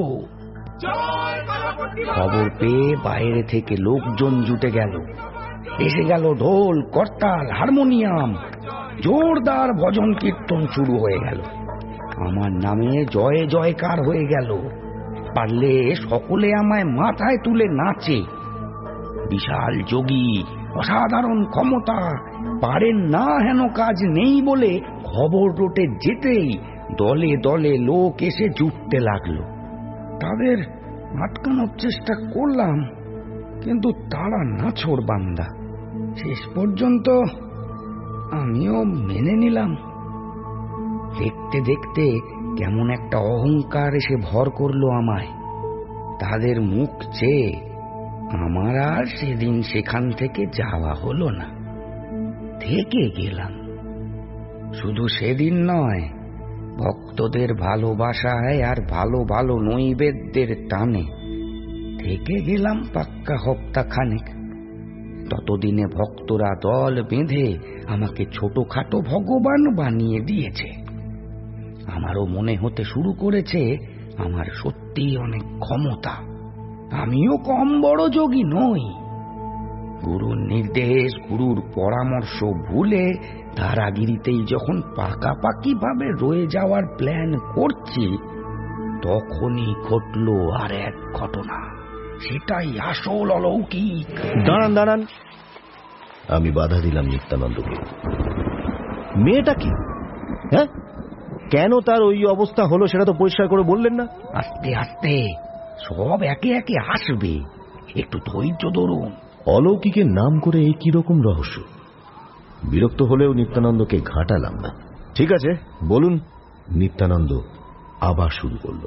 খবর পেয়ে বাইরে থেকে লোকজন জুটে গেল। এসে গেল ঢোল, করতাল, হারমোনিয়াম। জোরদার ভজন কীর্তন শুরু হয়ে গেল। আমার নামে জয় জয়কার হয়ে গেল। পারলে সকলে আমায় মাথায় তুলে নাচে। বিশাল যোগী, অসাধারণ ক্ষমতা, পারেন না হেন কাজ নেই বলে খবর রটে যেতেই দলে দলে লোক এসে জুটতে লাগলো। তাদের আটকানোর চেষ্টা করলাম, কিন্তু তারা নাছোড় বান্দা। শেষ পর্যন্ত আমিও মেনে নিলাম। দেখতে দেখতে কেমন একটা অহংকার এসে ভর করলো আমায়। তাদের মুখ চেয়ে আমার আর সেদিন সেখান থেকে যাওয়া হলো না, থেকে গেলাম। শুধু সেদিন নয়, ভক্তদের ভালোবাসায় আর ভালো ভালো নৈবেদ্যের টানে থেকে গেলাম পাক্কা হপ্তাখানেক। ততদিনে ভক্তরা দল বেঁধে আমাকে ছোটখাটো ভগবান বানিয়ে দিয়েছে। আমারও মনে হতে শুরু করেছে আমার সত্যি অনেক ক্ষমতা। আমিও কম বড় যোগী নই। গুরুর নির্দেশ, গুরুর পরামর্শ ভুলে ধারাগিরিতেই যখন পাকাপাকি ভাবে রয়ে যাওয়ার প্ল্যান করছি, তখনই ঘটলো আর এক ঘটনা। সেটাই আসল অলৌকিক। দাঁড়ান দাঁড়ান, আমি বাধা দিলাম নিত্যানন্দকে। মেয়েটা কি? হ্যাঁ, কেন তার ওই অবস্থা হলো সেটা তো পরিষ্কার করে বললেন না। আস্তে আস্তে সব একে একে আসবে, একটু ধৈর্য ধরুন। অলৌকিকের নাম করে এই কিরকম রহস্য? বিরক্ত হলেও নিত্যানন্দকে ঘাটালাম না। ঠিক আছে, বলুন। নিত্যানন্দ আবার শুরু করল।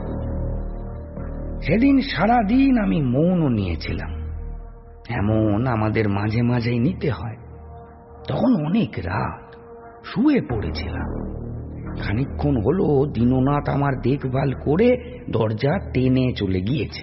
সেদিন সারাদিন আমি মৌনও নিয়েছিলাম। এমন আমাদের মাঝে মাঝেই নিতে হয়। তখন অনেক রাত, শুয়ে পড়েছিলাম। খানিকক্ষণ হলো দীননাথ আমার দেখভাল করে দরজা টেনে চলে গিয়েছে।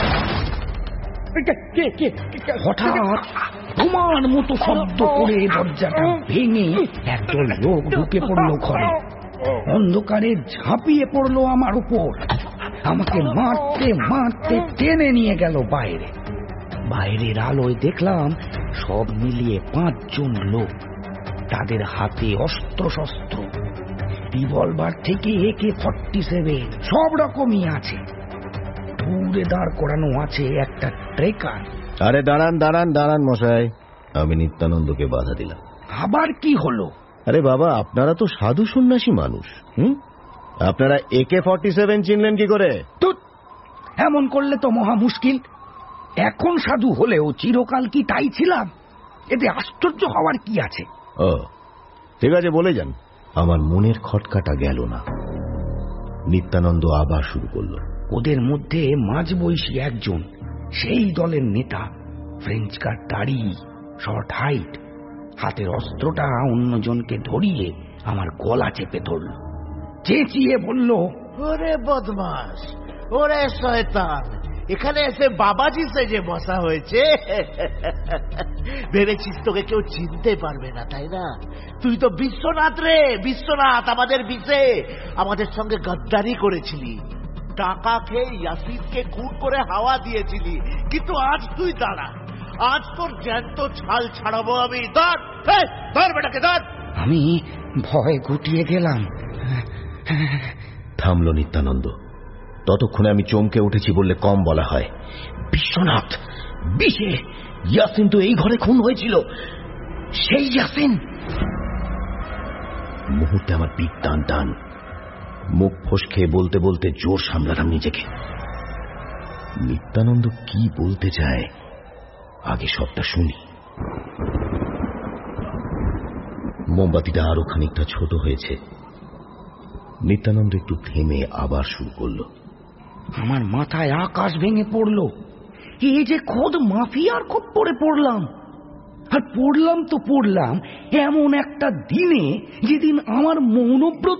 হঠাৎ তোমার মতো শব্দ করে দরজাটা ভেঙে একদল লোক ঢুকে পড়লো ঘরে। অন্ধকারে ঝাঁপিয়ে পড়লো আমার উপর। আমাকে মারতে মারতে টেনে নিয়ে গেল বাইরে। বাইরের আলোয় দেখলাম সব মিলিয়ে 5 জন লোক। তাদের হাতে অস্ত্র শস্ত্র, রিভলভার থেকে AK-47 সব রকমই আছে। দূরে দাঁড় করানো আছে একটা ট্রেকার। আরে দাঁড়ান দাঁড়ান দাঁড়ান মশাই, আমি নিত্যানন্দকে বাধা দিলাম। আবার কি হলো? আরে বাবা, আপনারা তো সাধু সন্ন্যাসী মানুষ, আপনারা AK-47 চিনলেন কি করে? এমন করলে তো মহা মুশকিল। এখন সাধু হলেও চিরকাল কি তাই ছিলাম? এতে আশ্চর্য হওয়ার কি আছে? ও ঠিক আছে, বলে যান। আমার মনের খটকাটা গেল না। নিত্যানন্দ আবার শুরু করল। ওদের মধ্যে মাঝবয়সী একজন, সেই দলের নেতা, ফ্রেঞ্চ কাট দাড়ি, শর্ট হাইট, হাতের অস্ত্রটা অন্যজনকে ধরিয়ে আমার গলা চেপে ধরল, চেঁচিয়ে বলল, ওরে বদমাস, ওরে শয়তান, এখানে এসে বাবাজি সেজে বসা হয়েছে। ভেবেছিস তোকে কেউ চিনতে পারবে না, তাই না? তুই তো বিশ্বনাথ রে, বিশ্বনাথ। আমাদের বিষে আমাদের সঙ্গে গদ্দারি করেছিলি, টাকা খেয়ে ইয়াসিনকে খুন করে হাওয়া দিয়েছিলি। কিন্তু আজ তুই দাঁড়া, আজ তোর জ্যান্ত ছাল ছাড়াবো আমি। ধর ধর বেটাকে ধর। আমি ভয় গুটিয়ে গেলাম। থামল নিত্যানন্দ। ততক্ষণে আমি চমকে উঠেছি বললে কম বলা হয়। বিশ্বনাথ বিষে? ইয়াসিন তো এই ঘরে খুন হয়েছিল। সেই ইয়াসিন? মুহূর্তে আমার পিঠ টান টান, মুখ ফসকে বলতে বলতে জোর সামলালাম নিজেকে। নিত্যানন্দ কি বলতে চায় আগে সবটা শুনি। মোমবাতিটা আরো খানিকটা ছোট হয়েছে। নিত্যানন্দ একটু থেমে আবার শুরু করল। আমার মাথায় আকাশ ভেঙে পড়ল। এই যে খোদ মাফিয়ার খপ্পরে পড়লাম। আর পড়লাম তো পড়লাম এমন একটা দিনে, যেদিন আমার মৌনব্রত।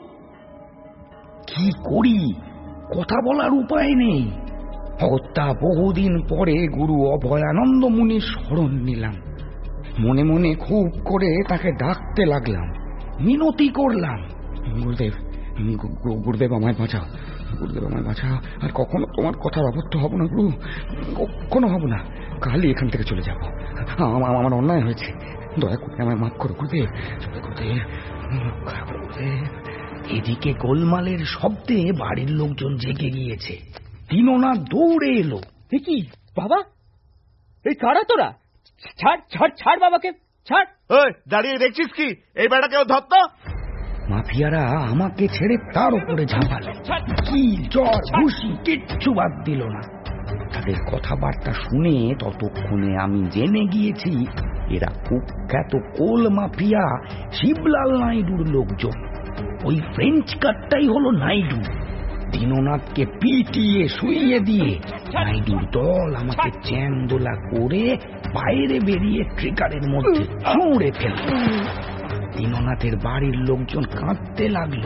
কি করি, কথা বলার উপায় নেই। হত্যা বহুদিন পরে গুরু অভয়ানন্দ মুনির শরণ নিলাম। মনে মনে খুব করে তাকে ডাকতে লাগলাম, মিনতি করলাম, গুরুদেব, গুরুদেব আমায় বাঁচাও, গুরুদেব আমায় বাঁচাও। আর কখনো তোমার কথার অবত্য হব না গুরু, কখনো হব না। কালই এখান থেকে চলে যাব। আমার অন্যায় হয়েছে, দয়া করে আমায় মাফ করো গুরুদেব, গুরুদেব, রক্ষা করো গুরুদেব। এদিকে গোলমালের শব্দে বাড়ির লোকজন জেগে গিয়েছে। দীননাথ দৌড়ে এলো। কি বাবা, এই কারা তোরা? ছাড় ছাড় ছাড় বাবাকে, ছাড়। দাঁড়িয়ে দেখছিস কি? এই বেটাকেও ধরতো। মাফিয়ারা আমাকে ছেড়ে তার উপরে ঝাঁপালো। কি জ্বর ঘুষি কিচ্ছু বাদ দিল না। তাদের কথাবার্তা শুনে ততক্ষণে আমি জেনে গিয়েছি এরা কুখ্যাত কোল মাফিয়া শিবলাল নাইডুর লোকজন। ওই ফ্রেঞ্চ কাটটাই হলো নাইডু। দীননাথকে পিটিয়ে শুইয়ে দিয়ে নাইডুর দল আমাকে চ্যান দোলা করে বাইরে বেরিয়ে ট্রিকারের মধ্যে ছুঁড়ে ফেলল। দীননাথের বাড়ির লোকজন কাঁদতে লাগলো।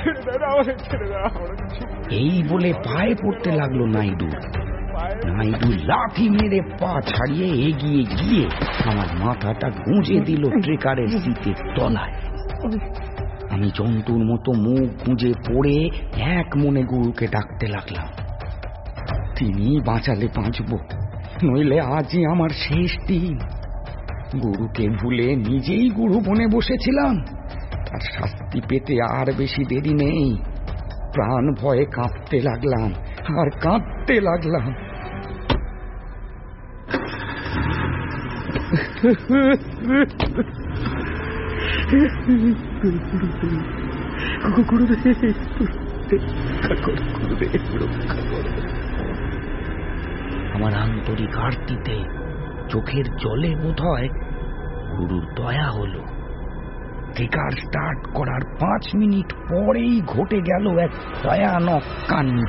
এই বলে পায়ে পড়তে লাগলো নাইডু। নাইডু লাঠি মেরে পা ছাড়িয়ে এগিয়ে গিয়ে আমার মাথাটা গুঁজে দিল ট্রিকারের সিটের তলায়। আমি জন্তুর মতো মুখ গুঁজে পড়ে এক মনে গুরুকে ডাকতে লাগলাম। তিনি বাঁচালে বাঁচব, নইলে আজই আমার শেষ দিন। গুরুকে ভুলে নিজেই গুরু বনে বসেছিলাম, তার শাস্তি পেতে আর বেশি দেরি নেই। প্রাণ ভয়ে কাঁপতে লাগলাম আর কাঁদতে লাগলাম। আমার আন্তরিক আরতিতে, চোখের জলে বোধ হয় গুরুর দয়া হলো। ট্রিকার স্টার্ট করার 5 মিনিট পরেই ঘটে গেল এক ভয়ানক কাণ্ড।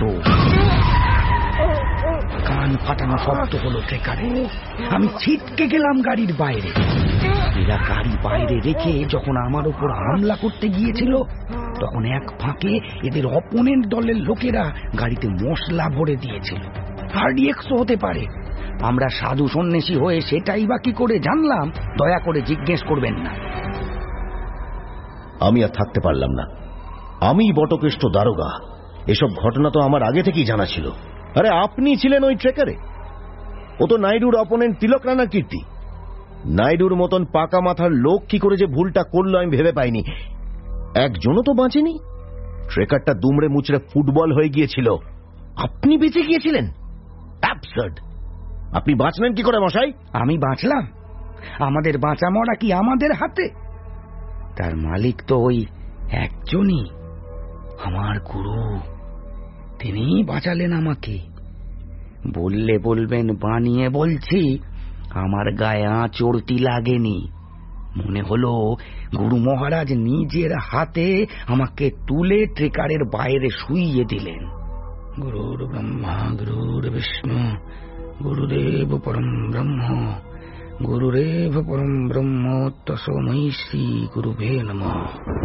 কান ফাটানো শব্দ হলো ট্রিকারে। আমি ছিটকে গেলাম গাড়ির বাইরে। এরা গাড়ি বাইরে রেখে যখন আমার উপর হামলা করতে গিয়েছিল, তখন এক ফাঁকে এদের অপোনেন্ট দলের লোকেরা গাড়িতে মশলা ভরে দিয়েছিল। RDX-ও হতে পারে। আমরা সাধু সন্ন্যাসী হয়ে সেটাই বা কি করে জানলাম? দয়া করে জিজ্ঞেস করবেন না। আমি আর থাকতে পারলাম না। আমি বটকেষ্ট দারোগা, এসব ঘটনা তো আমার আগে থেকেই জানা ছিল। আরে আপনি ছিলেন ওই ট্রেকারে। ও তো নাইডুর অপোনেন্ট তিলক রানার কীর্তি। নাইডুর মতন পাকা মাথার লোক কি করে যে ভুলটা করলো আমি ভেবে পাইনি। একজনও তো বাঁচেনি। ট্রেকারটা দুমড়ে মুচড়ে ফুটবল হয়ে গিয়েছিল, আপনি বেঁচে গিয়েছিলেন। অ্যাবসার্ড। আপনি বাঁচলেন কি করে মশাই? আমি বাঁচলাম? আমাদের বাঁচা মরা কি আমাদের হাতে? তার মালিক তো ওই একজনই, আমার গুরু। তিনিই বাঁচালেন আমাকে। বললে বলবেন, বানিয়ে বলছি, আমার গায়ে আঁচড়টি লাগেনি। মনে হলো গুরু মহারাজ নিজের হাতে আমাকে তুলে ট্রেকারের বাইরে শুইয়ে দিলেন। গুরুর ব্রহ্মা গুরুর বিষ্ণু গুরুদেব পরম ব্রহ্ম গুরুরেব পরম ব্রহ্ম তস্मै শ্রী গুরুবে নমঃ।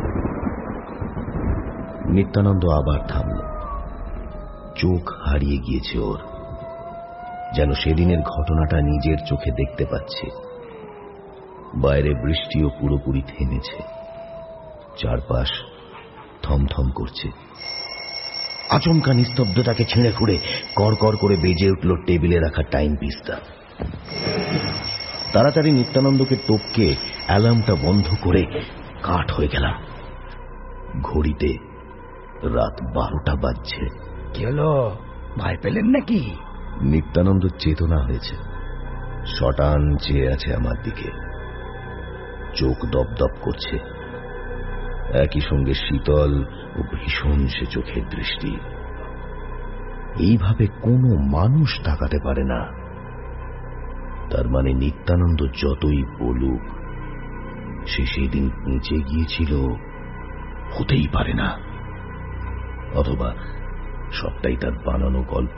নিত্যানন্দ আবার থামল। চোখ হারিয়ে গিয়েছে ওর, যেন সেদিনের ঘটনাটা নিজের চোখে দেখতে পাচ্ছে। বাইরে বৃষ্টিও পুরোপুরি থেমেছে, চারপাশ থমথম করছে। আচমকা নিস্তব্ধতাকে ছিঁড়ে খুঁড়ে কড়কড় করে বেজে উঠল টেবিলে রাখা টাইম পিসটা। তাড়াতাড়ি নিত্যানন্দকে টপকে অ্যালার্মটা বন্ধ করে কাঠ হয়ে গেলাম। ঘড়িতে রাত 12টা বাজছে। কি হলো, ভয় পেলেন নাকি? নিত্যানন্দ চেতনা হয়েছে, শটান চেয়ে আছে আমার দিকে, চোখ দপদপ করছে। একই সঙ্গে শীতল ও ভীষণ সে চোখের দৃষ্টি। এইভাবে কোনো মানুষ তাকাতে পারে না। তার মানে নিত্যানন্দ যতই বলুক সে সেদিন পৌঁছে গিয়েছিল, হতেই পারে না। অথবা সবটাই তার বানানো গল্প।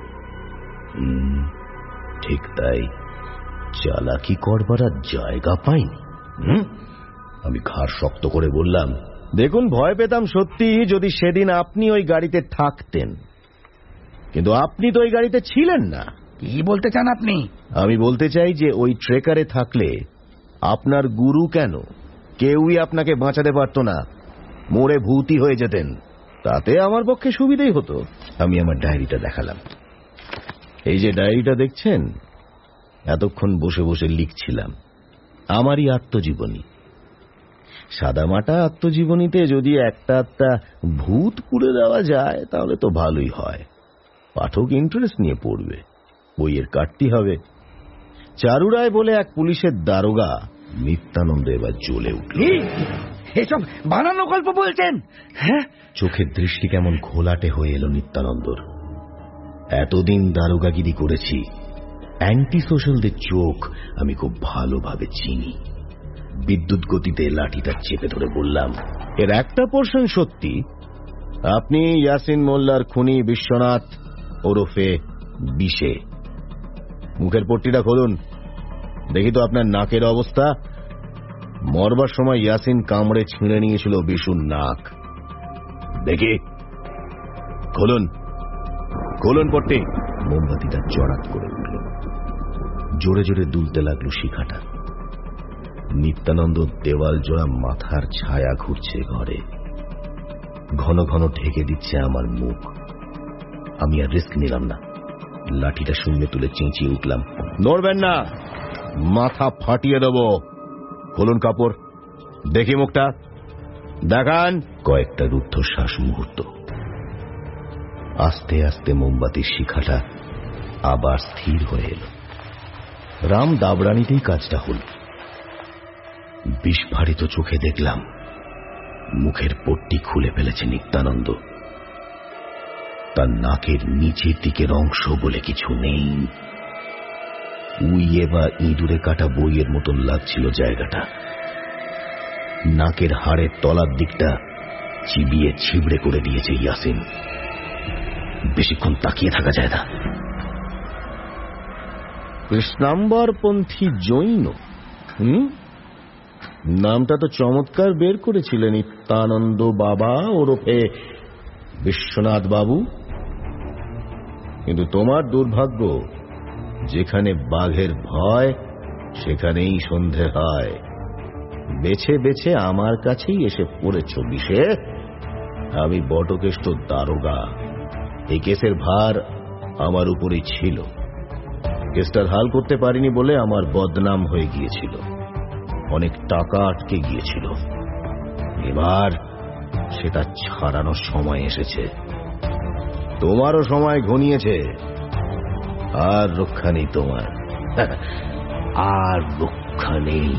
ঠিক তাই, চালাকি করবার আর জায়গা পাইনি। আমি ঘাড় শক্ত করে বললাম, দেখুন, ভয় পেতাম সত্যি যদি সেদিন আপনি ওই গাড়িতে থাকতেন, কিন্তু আপনি তো ওই গাড়িতে ছিলেন না। কি বলতে চান আপনি? আমি বলতে চাই যে ওই ট্রেকারে থাকলে আপনার গুরু কেন কেউই আপনাকে বাঁচাতে পারত না, মরে ভূতি হয়ে যেতেন। তাতে আমার পক্ষে সুবিধেই হতো। আমি আমার ডায়েরিটা দেখালাম। এই যে ডায়েরিটা দেখছেন, এতক্ষণ বসে বসে লিখছিলাম আমারই আত্মজীবনী। সাদামাটা আত্মজীবনীতে যদি একটা ভূত পুড়ে দেওয়া যায় তাহলে তো ভালোই হয়, পাঠক ইন্টারেস্ট নিয়ে পড়বে, বইয়ের কাটতি হবে। চারু রায় বলে এক পুলিশের দারোগা। নিত্যানন্দ এবার জ্বলে উঠল। এসব বানানো গল্প বলছেন? হ্যাঁ। চোখের দৃষ্টি কেমন ঘোলাটে হয়ে এলো নিত্যানন্দর। এতদিন দারোগাগিরি করেছি, অ্যান্টি সোশ্যালদের চোখ আমি খুব ভালোভাবে চিনি। বিদ্যুৎ গতিতে লাঠিটা চেপে ধরে বললাম, এর একটা পোর্শন সত্যি। আপনি ইয়াসিন মোল্লার খুনি বিশ্বনাথ ওরফে বিশে। মুখের পট্টিটা খুলুন, দেখি তো আপনার নাকের অবস্থা। মরবার সময় ইয়াসিন কামড়ে ছিঁড়ে নিয়েছিল বিশুর নাক। দেখি, খুলুন, খুলুন পট্টি। মোমবাতিটা চড়াত করে উঠল, জোরে জোরে দুলতে লাগলো শিখাটা। নিত্যানন্দ দেওয়াল জোড়া মাথার ছায়া ঘুরছে ঘরে, ঘন ঘন ঢেকে দিচ্ছে আমার মুখ। আমি আর রিস্ক নিলাম না, লাঠিটা শূন্য তুলে চেঁচিয়ে উঠলাম, নড়বেন না, মাথা ফাটিয়ে দেব। খুলুন কাপড়, দেখি মুখটা দেখান। কয়েকটা রুদ্ধশ্বাস মুহূর্ত। আস্তে আস্তে মোমবাতির শিখাটা আবার স্থির হয়ে এলো। রাম দাবরানিতেই কাজটা হল। বিস্ফারিত চোখে দেখলাম মুখের পট্টি খুলে ফেলেছে নিত্যানন্দ। তার নাকের নিচের দিকের অংশ বলে কিছু নেই। উইয়ে বা ইঁদুরে কাটা বইয়ের মতন লাগছিল জায়গাটা। নাকের হাড়ের তলার দিকটা চিবিয়ে ছিবড়ে করে দিয়েছে ইয়াসিন। বেশিক্ষণ তাকিয়ে থাকা যায় না। কৃষ্ণাম্বরপন্থী জৈন, নামটা তো চমৎকার বের করেছিলেন নিত্যানন্দ বাবা ওরফে বিশ্বনাথ বাবু। কিন্তু তোমার দুর্ভাগ্য, যেখানে বাঘের ভয় সেখানেই সন্ধে হয়। বেছে বেছে আমার কাছেই এসে পড়েছ বিশে। আমি বটকেষ্ট দারোগা, এই কেসের ভার আমার উপরেই ছিল। কেসটার হাল করতে পারিনি বলে আমার বদনাম হয়ে গিয়েছিল, অনেক টাকা আটকে গিয়েছিল। এবার সেটা ছাড়ানোর সময় এসেছে। তোমারও সময় ঘনিয়েছে। আর রক্ষা নেই তোমার, আর রক্ষা নেই।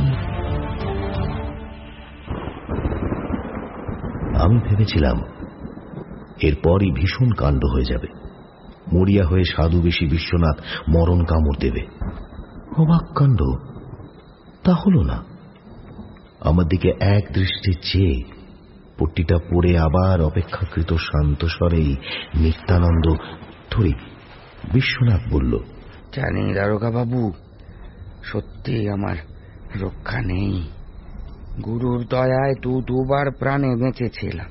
আমি ভেবেছিলাম এরপরই ভীষণ কাণ্ড হয়ে যাবে, মরিয়া হয়ে সাধু বেশি বিশ্বনাথ মরণ কামড় দেবে। অবাক কাণ্ড, তা হল না। আমার দিকে এক দৃষ্টি চেয়ে পট্টিটা পড়ে আবার অপেক্ষাকৃত শান্ত স্বরেই নিত্যানন্দ ধরি বিশ্বনাথ বলল, জানি দারোগা বাবু, সত্যি আমার রক্ষা নেই। গুরুর দয়ায় দুবার প্রাণে বেঁচেছিলাম,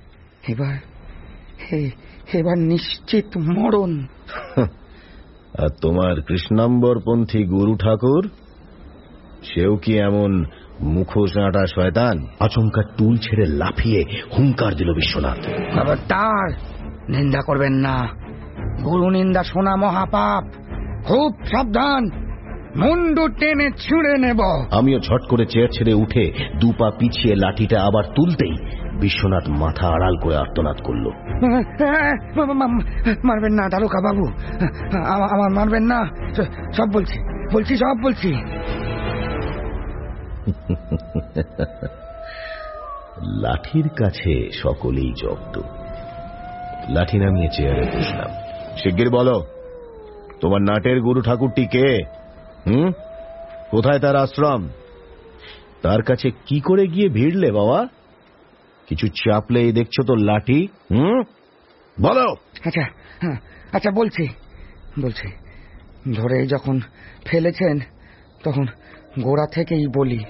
এবার নিশ্চিত মরণ। আর তোমার কৃষ্ণাম্বরপন্থী গুরু ঠাকুর, সেও কি এমন মুখোশ আঁটা শয়তান? আচমকা টুল ছেড়ে লাফিয়ে হুঙ্কার দিল বিশ্বনাথ। খবরদার, নিন্দা করবেন না। গুরু নিন্দা শোনা মহাপাপ। খুব সাবধান, মুন্ডু টেনে ছুঁড়ে নেব। আমিও ঝট করে চেয়ার ছেড়ে উঠে দুপা পিছিয়ে লাঠিটা আবার তুলতেই বিশ্বনাথ মাথা আড়াল করে আর্তনাদ করল, মারবেন না দারোগা বাবু, আমার মারবেন না। সব বলছি সব বলছি। লাঠির কাছে সকলেই জব্দ। লাঠি নামিয়ে চেয়ারে বসলাম। শিগগির বলো, তোমার নাটের গুরু ঠাকুরটি কে? কোথায় তার আশ্রম? তার কাছে কি করে গিয়ে ভিড়লে বাবা? কিছু চাপলে দেখছো তো লাঠি। বলো। আচ্ছা বলছি। ধরে যখন ফেলেছেন তখন গোড়া থেকেই বলি।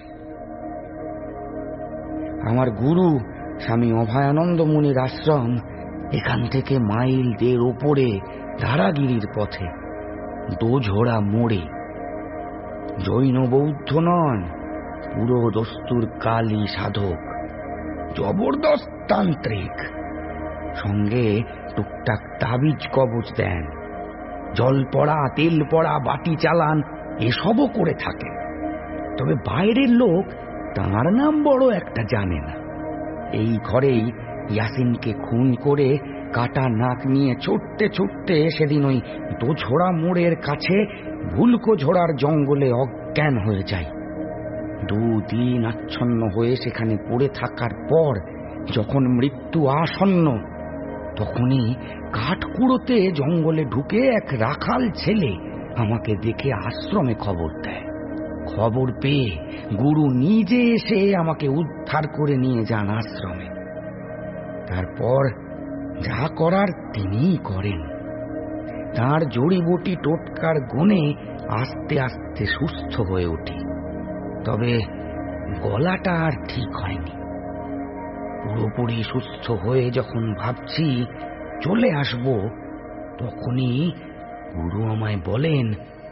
আমার গুরু স্বামী অভয়ানন্দ মুনির আশ্রম এখান থেকে মাইল 1.5 ওপরে ধারাগিরির পথে দোঝোড়া মোড়ে। জৈন বৌদ্ধ নন, পুরো দস্তুর কালী সাধক, জবরদস্ত তান্ত্রিক। সঙ্গে টুকটাক তাবিজ কবচ দেন, জল পড়া, তেল পড়া, বাটি চালান, এসবও করে থাকে। তবে বাইরের লোক তাঁর নাম বড় একটা জানে না। এই ঘরেই ইয়াসিনকে খুন করে কাটা নাক নিয়ে ছুটতে সেদিন ওই দোঝোড়া মোড়ের কাছে ভুলকো ঝোড়ার জঙ্গলে অজ্ঞান হয়ে যায়। 2 দিন আচ্ছন্ন হয়ে সেখানে পড়ে থাকার পর যখন মৃত্যু আসন্ন, তখনই কাঠ কুড়োতে জঙ্গলে ঢুকে এক রাখাল ছেলে আমাকে দেখে আশ্রমে খবর দেয়। খবর পেয়ে গুরু নিজে এসে আমাকে উদ্ধার করে নিয়ে যান আশ্রমে। তারপর যা করার তিনিই করেন। তার জড়িবুটি টোটকার গুণে আস্তে আস্তে সুস্থ হয়ে উঠি। তবে গলাটা আর ঠিক হয়নি। পুরোপুরি সুস্থ হয়ে যখন ভাবছি চলে আসব, তখনই গুরু আমায় বলেন,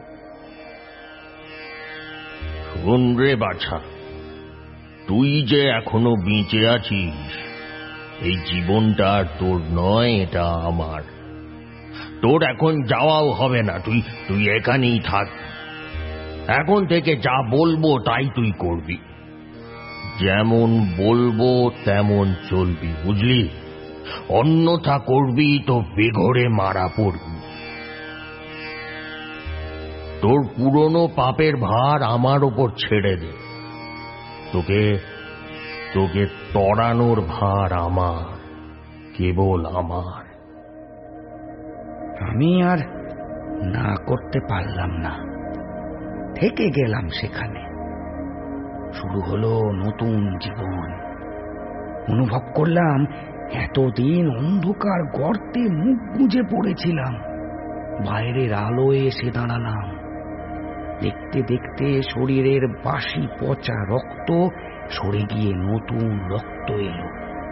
শোন রে বাছা, তুই যে এখনো বেঁচে আছিস, এই জীবনটা আর তোর নয়, এটা আমার। তোর এখন যাওয়াও হবে না, তুই এখানেই থাক। এখন থেকে যা বলবো তাই তুই করবি, যেমন বলবো তেমন চলবি, বুঝলি? অন্যথা করবি তো বেঘরে মারা পড়বি। তোর পুরনো পাপের ভার আমার ওপর ছেড়ে দে। তোকে তড়ানোর ভার আমার, কেবল আমার। আমি আর না করতে পারলাম না, থেকে গেলাম সেখানে। শুরু হলো নতুন জীবন। অনুভব করলাম এতদিন অন্ধকার গর্তে মুখ গুঁজে পড়েছিলাম, বাইরের আলোয় এসে দাঁড়ালাম। দেখতে দেখতে শরীরের বাসি পচা রক্ত সরে গিয়ে নতুন রক্ত এলো।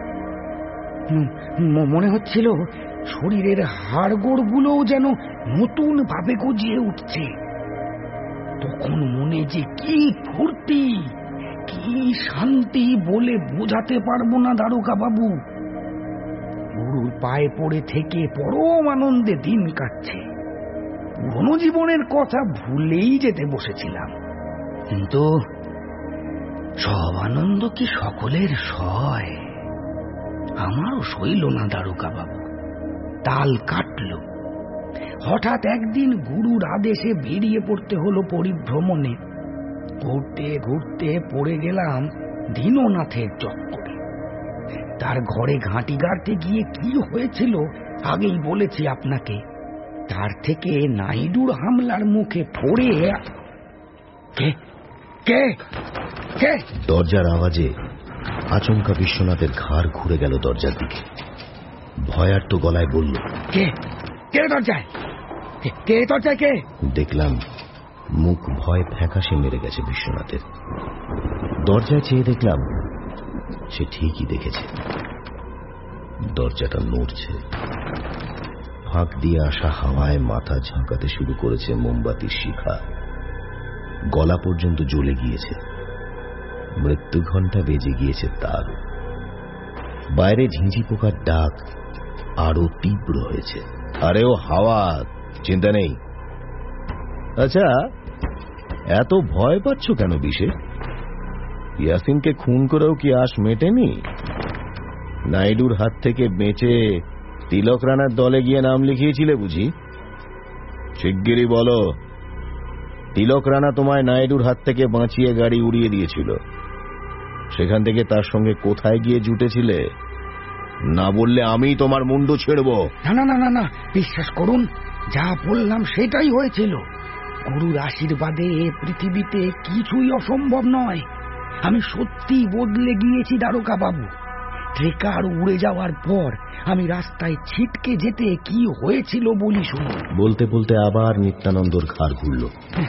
মনে হচ্ছিল শরীরের হাড়গোড়গুলোও যেন নতুন ভাবে গজিয়ে উঠছে। তখন মনে যে কি ফুর্তি, কি শান্তি বলে বোঝাতে পারবো না দারোগা বাবু। গুরুর পায়ে পড়ে থেকে পরম আনন্দে দিন কাটছে। পুরনো জীবনের কথা ভুলেই যেতে বসেছিলাম, কিন্তু সব আনন্দ কি সকলের সয়? আমারও সইল না দারোগা বাবু। তাল কাটল। হঠাৎ একদিন গুরুর আদেশে বেরিয়ে পড়তে হলো পরিভ্রমণে। ঘুরতে ঘুরতে পড়ে গেলাম দীননাথের চক্করে। তার ঘরে ঘাঁটি গাড়তে গিয়ে কি হয়েছিল আগেই বলেছি আপনাকে। তার থেকে নাইডুর হামলার মুখে পড়ে কে কে কে দরজার আওয়াজে আচমকা বিশ্বনাথের ঘাড় ঘুরে গেল দরজার দিকে। ভয়ার্ত গলায় বলল, কে কে দরজায়? কে দরজায়? কে? দেখলাম মুখ ভয় ফ্যাকাশে মেরে গেছে বিশ্বনাথের। দরজায় চেয়ে দেখলাম সে ঠিকই দেখেছে, দরজাটা নড়ছে। ফাঁক দিয়ে আসা হাওয়ায় মাথা ঝাঁকাতে শুরু করেছে মোমবাতির শিখা। গলা পর্যন্ত জ্বলে গিয়েছে। মৃত্যু ঘণ্টা বেজে গিয়েছে তার। বাইরে ঝিঁঝি পোকার ডাক আরো তীব্র হয়েছে। আরে ও হাওয়া, চিন্তা নেই। আচ্ছা, এত ভয় পাচ্ছ কেন বিশে? ইয়াসিনকে খুন করেও কি আশ মেটেনি? নাইডুর হাত থেকে বেঁচে তিলক রানার দলে গিয়ে নাম লিখিয়েছিলে বুঝি? শিগগিরই বলো, তিলক রানা তোমায় নাইডুর হাত থেকে বাঁচিয়ে গাড়ি উড়িয়ে দিয়েছিল। সেখান থেকে তার সঙ্গে কোথায় গিয়ে জুটেছিলে? না বললে আমি তোমার মুন্ডু ছেড়ব। না না না না, বিশ্বাস করুন, যা বললাম সেটাই হয়েছিল। গুরুর আশীর্বাদে এ পৃথিবীতে কিছুই অসম্ভব নয়। আমি সত্যি বদলে গিয়েছি দারোগা বাবু। ট্রেকার উড়ে যাওয়ার পর আমি রাস্তায় ছিটকে যেতে কি হয়েছিল বলি শুনুন। বলতে বলতে আবার নিত্যানন্দর ঘাড় ঘুরল।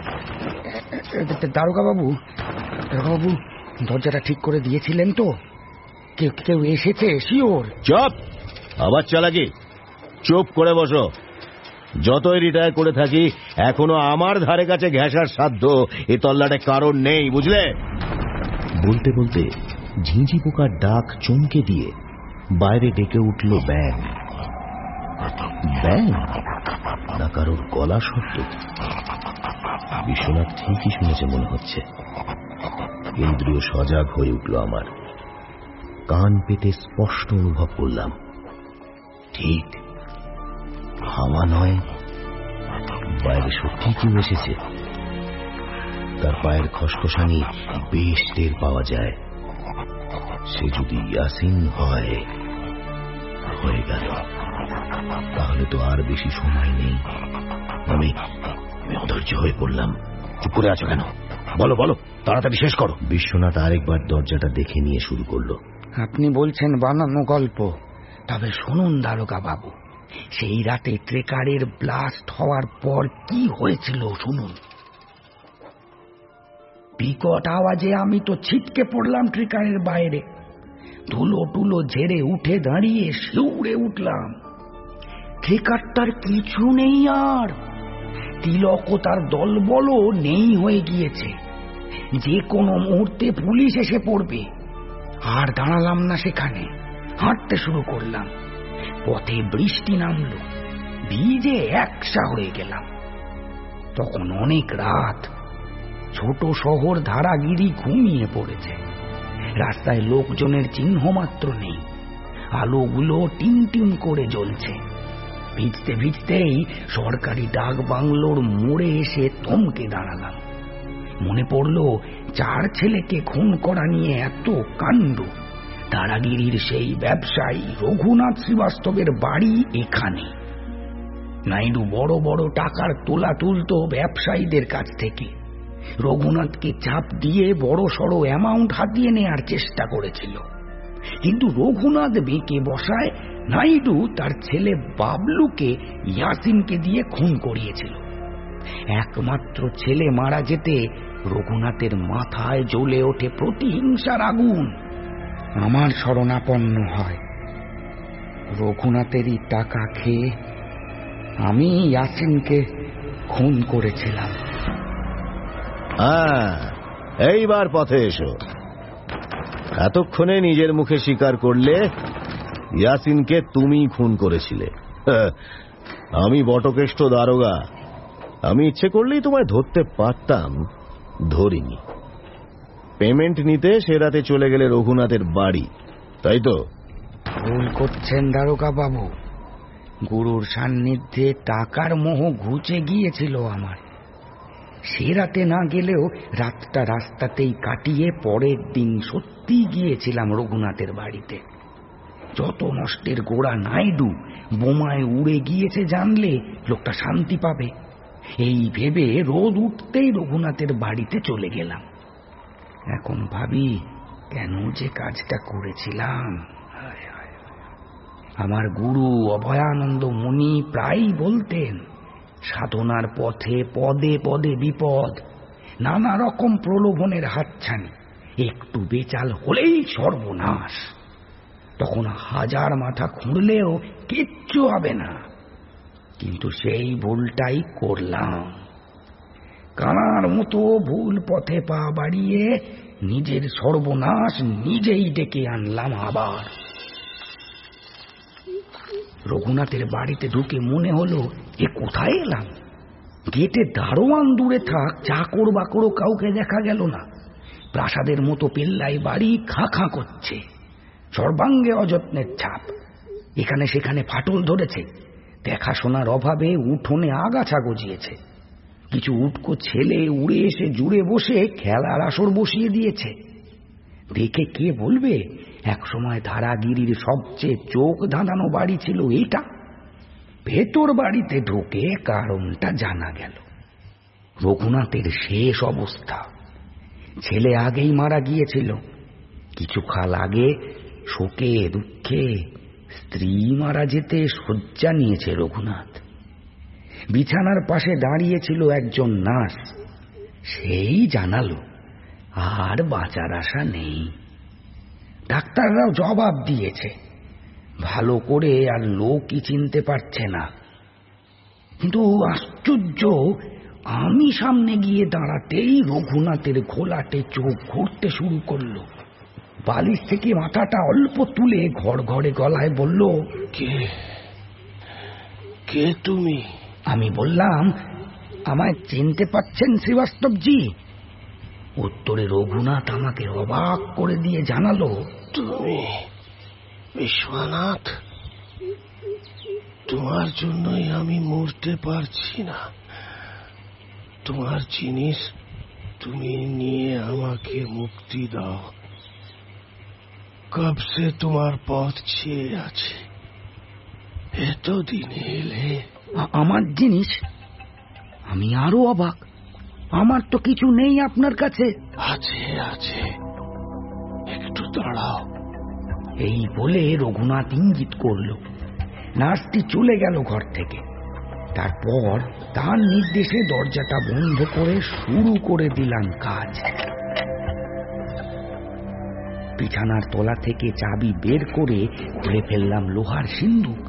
দারোগা বাবু, দরজাটা ঠিক করে দিয়েছিলেন তো? কেউ এসেছে শিওর? চুপ, আবার চালাকি। চুপ করে বসো। যতই রিটায়ার করে থাকি এখনো আমার ধারে কাছে ঘেঁষার সাধ্য এ তল্লাটে কারণ নেই, বুঝলে? বলতে বলতে ঝিঁঝি পোকার ডাক চমকে দিয়ে বাইরে ডেকে উঠল ব্যাং। ব্যাং না কারোর গলা শব্দ? বিশ্বনাথ ঠিকই শুনেছে মনে হচ্ছে। ইন্দ্রিয় সজাগ হয়ে উঠল আমার। কান পেতে স্পষ্ট অনুভব করলাম, ঠিক হাওয়া নয়, বাইরে সত্যি কেউ এসেছে। তার পায়ের খসখসানি বেশ টের পাওয়া যায়। সে যদি ইয়াসিন হয়, হয়ে গেল। তাহলে তো আর বেশি সময় নেই। আমি অধৈর্য হয়ে পড়লাম। চুপ করে আছো কেন? বলো বলো, তাড়াতাড়ি শেষ করো। বিশ্বনাথ আরেকবার দরজাটা দেখে নিয়ে শুরু করলো। আপনি বলছেন বানানো গল্প, তবে শুনুন দারোগা বাবু, সেই রাতে ট্রেকারের ব্লাস্ট হওয়ার পর কি হয়েছিল শুনুন। বিকট আওয়াজে আমি তো ছিটকে পড়লাম ট্রেকারের বাইরে। ধুলো টুলো ঝেড়ে উঠে দাঁড়িয়ে শিউরে উঠলাম। ট্রেকারটার কিছু নেই আর। তিলক ও তার দলবলও নেই হয়ে গিয়েছে। যে কোনো মুহূর্তে পুলিশ এসে পড়বে। আর দাঁড়ালাম না সেখানে, হাঁটতে শুরু করলাম। পথে বৃষ্টি নামলো, ভিজে একসা হয়ে গেলাম। তখন অনেক রাত। ছোট শহর ধারাগিরি ঘুমিয়ে পড়েছে। রাস্তায় লোকজনের চিহ্ন মাত্র নেই। আলোগুলো টিম টিম করে জ্বলছে। ভিজতে ভিজতেই সরকারি ডাক বাংলোর মোড়ে এসে থমকে দাঁড়ালাম। মনে পড়ল 4 ছেলেকে খুন করা নিয়ে এত কাণ্ড। দারাগিরির সেই ব্যবসায়ী রঘুনাথ শ্রীবাস্তবের বাড়ি এখানে। নাইডু বড় বড় টাকার তোলা তুলত ব্যবসায়ীদের কাছ থেকে। রঘুনাথকে চাপ দিয়ে বড় সড় অ্যামাউন্ট হাতিয়ে নেয়ার চেষ্টা করেছিল, কিন্তু রঘুনাথ বেঁকে বসায় নাইডু তার ছেলে বাবলুকে ইয়াসিনকে দিয়ে খুন করিয়েছিল। একমাত্র ছেলে মারা যেতে রঘুনাথের মাথায় জ্বলে ওঠে প্রতিহিংসার আগুন। আমার শরণাপন্ন হয়। রঘুনাথেরই টাকা খেয়ে আমি ইয়াসিনকে খুন করেছিলাম। এইবার পথে এসো। এতক্ষণে নিজের মুখে স্বীকার করলে ইয়াসিনকে তুমি খুন করেছিলে। আমি বটকেষ্ট দারোগা, আমি ইচ্ছে করলেই তোমায় ধরতে পারতাম, ধরিনি। পেমেন্ট নিতে সে রাতে চলে গেলে রঘুনাথের বাড়ি, তাই তো? ভুল করছেন দারোগা বাবু। গুরুর সান্নিধ্যে টাকার মোহ ঘুচে গিয়েছিল আমার। সে রাতে না গেলেও রাতটা রাস্তাতেই কাটিয়ে পরের দিন সত্যিই গিয়েছিলাম রঘুনাথের বাড়িতে। যত নষ্টের গোড়া নাইডু বোমায় উড়ে গিয়েছে জানলে লোকটা শান্তি পাবে, এই ভেবে রোদ উঠতেই রঘুনাথের বাড়িতে চলে গেলাম। এখন ভাবি কেন যে কাজটা করেছিলাম। আমার গুরু অভয়ানন্দ মুনি প্রায়ই বলতেন, সাধনার পথে পদে পদে বিপদ, নানা রকম প্রলোভনের হাতছানি, একটু বেচাল হলেই সর্বনাশ। তখন হাজার মাথা খুঁড়লেও কিচ্ছু হবে না, কিন্তু সেই ভুলটাই করলাম। কানার মতো ভুল পথে পা বাড়িয়ে নিজের সর্বনাশ নিজেই ডেকে আনলাম আবার। রঘুনাথের বাড়িতে ঢুকে মনে হলো এ কোথায় এলাম। গেটে দারোয়ান দূরে থাক, চাকর বাকরও কাউকে দেখা গেল না। প্রাসাদের মতো পেল্লাই বাড়ি খাঁ খাঁ করছে, সর্বাঙ্গে অযত্নের ছাপ। এখানে সেখানে ফাটল ধরেছে, দেখাশোনার অভাবে উঠোনে আগাছা গজিয়েছে। কিছু উটকো ছেলে উড়ে এসে জুড়ে বসে খেলার আসর বসিয়ে দিয়েছে। দেখে কে বলবে একসময় ধারাগিরির সবচেয়ে চোখ ধাঁধানো বাড়ি ছিল এইটা। ভেতর বাড়িতে ঢোকে কারণটা জানা গেল। রঘুনাথের শেষ অবস্থা, ছেলে আগেই মারা গিয়েছিল। কিছু কাল আগে শোকে দুঃখে স্ত্রী মারা যেতে শয্যা নিয়েছে রঘুনাথ। বিছানার পাশে দাঁড়িয়েছিল একজন নার্স, সেই জানালো আর বাঁচার আশা নেই। ডাক্তাররাও জবাব দিয়েছে, ভালো করে আর লোকই চিনতে পারছে না। কিন্তু আশ্চর্য, আমি সামনে গিয়ে দাঁড়াতেই রঘুনাথের ঘোলাটে চোখ ঘুরতে শুরু করলো। বালিশ থেকে মাথাটা অল্প তুলে ঘর ঘরে গলায় বলল, কে কে তুমি? আমি বললাম, আমায় চিনতে পাচ্ছেন শ্রীবাস্তবজি? উত্তরে রঘুনাথ আমাকে অবাক করে দিয়ে জানালো, তুমি বিশ্বনাথ? তোমার জন্যই আমি মরতে পারছি না। তোমার জিনিস তুমি নিয়ে আমাকে মুক্তি দাও। কব সে তোমার পথ চেয়ে আছে, এতদিনে এলে। আমার জিনিস? আমি আরো অবাক, আমার তো কিছু নেই আপনার কাছে। আছে আছে, একটু দাঁড়াও। এই বলে রঘুনাথ ইঙ্গিত করল। নার্সটি চলে গেল ঘর থেকে। তারপর তার নির্দেশে দরজাটা বন্ধ করে শুরু করে দিলাম কাজ। বিছানার তলা থেকে চাবি বের করে খুলে ফেললাম লোহার সিন্দুক।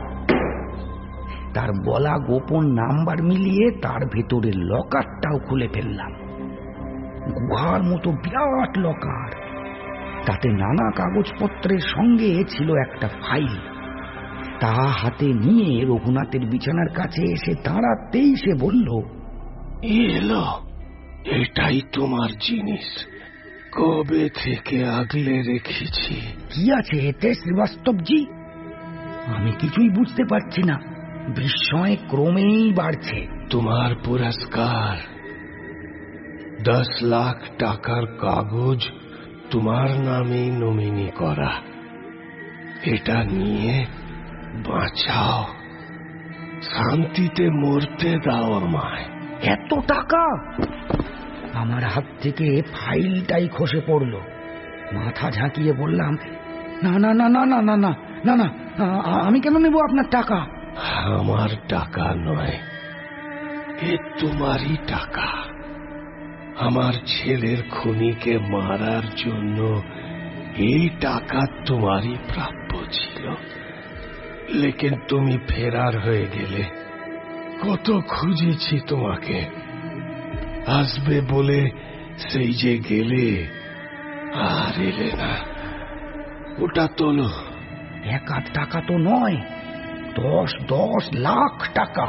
তার বলা গোপন নাম্বার মিলিয়ে তার ভেতরের লকারটাও খুলে ফেললাম। গুহার মতো বিরাট লকার, তাতে নানা কাগজপত্রের সঙ্গে ছিল একটা ফাইল। তা হাতে নিয়ে রঘুনাথের বিছানার কাছে এসে দাঁড়াতেই সে বলল, এলো, এটাই তোমার জিনিস। কবে থেকে আগলে রেখেছি। কি আছে এতে শ্রীবাস্তবজি? আমি কিছুই বুঝতে পারছি না, বিস্ময় ক্রমেই বাড়ছে। তোমার পুরস্কার 10 লাখ টাকার কাগজ তোমার নামে নমিনি করা। এটা নিয়ে বাঁচাও, শান্তিতে মরতে দাও আমায়। এত টাকা? আমার হাত থেকে ফাইলটাই খসে পড়ল। মাথা ঝাঁকিয়ে বললাম, না না না না না না না না না, আমি কেন নেব আপনার টাকা? আমার টাকা নয়, এ তোমারই টাকা। আমার ছেলের খুনিকে মারার জন্য এই টাকা তোমারই প্রাপ্য ছিল। লেকিন তুমি ফেরার হয়ে গেলে। কত খুঁজেছি তোমাকে, আসবে বলে সেই যে গেলে, আর এলে না। ওটা তোলো। 1 টাকা তো নয়, 10 লাখ টাকা।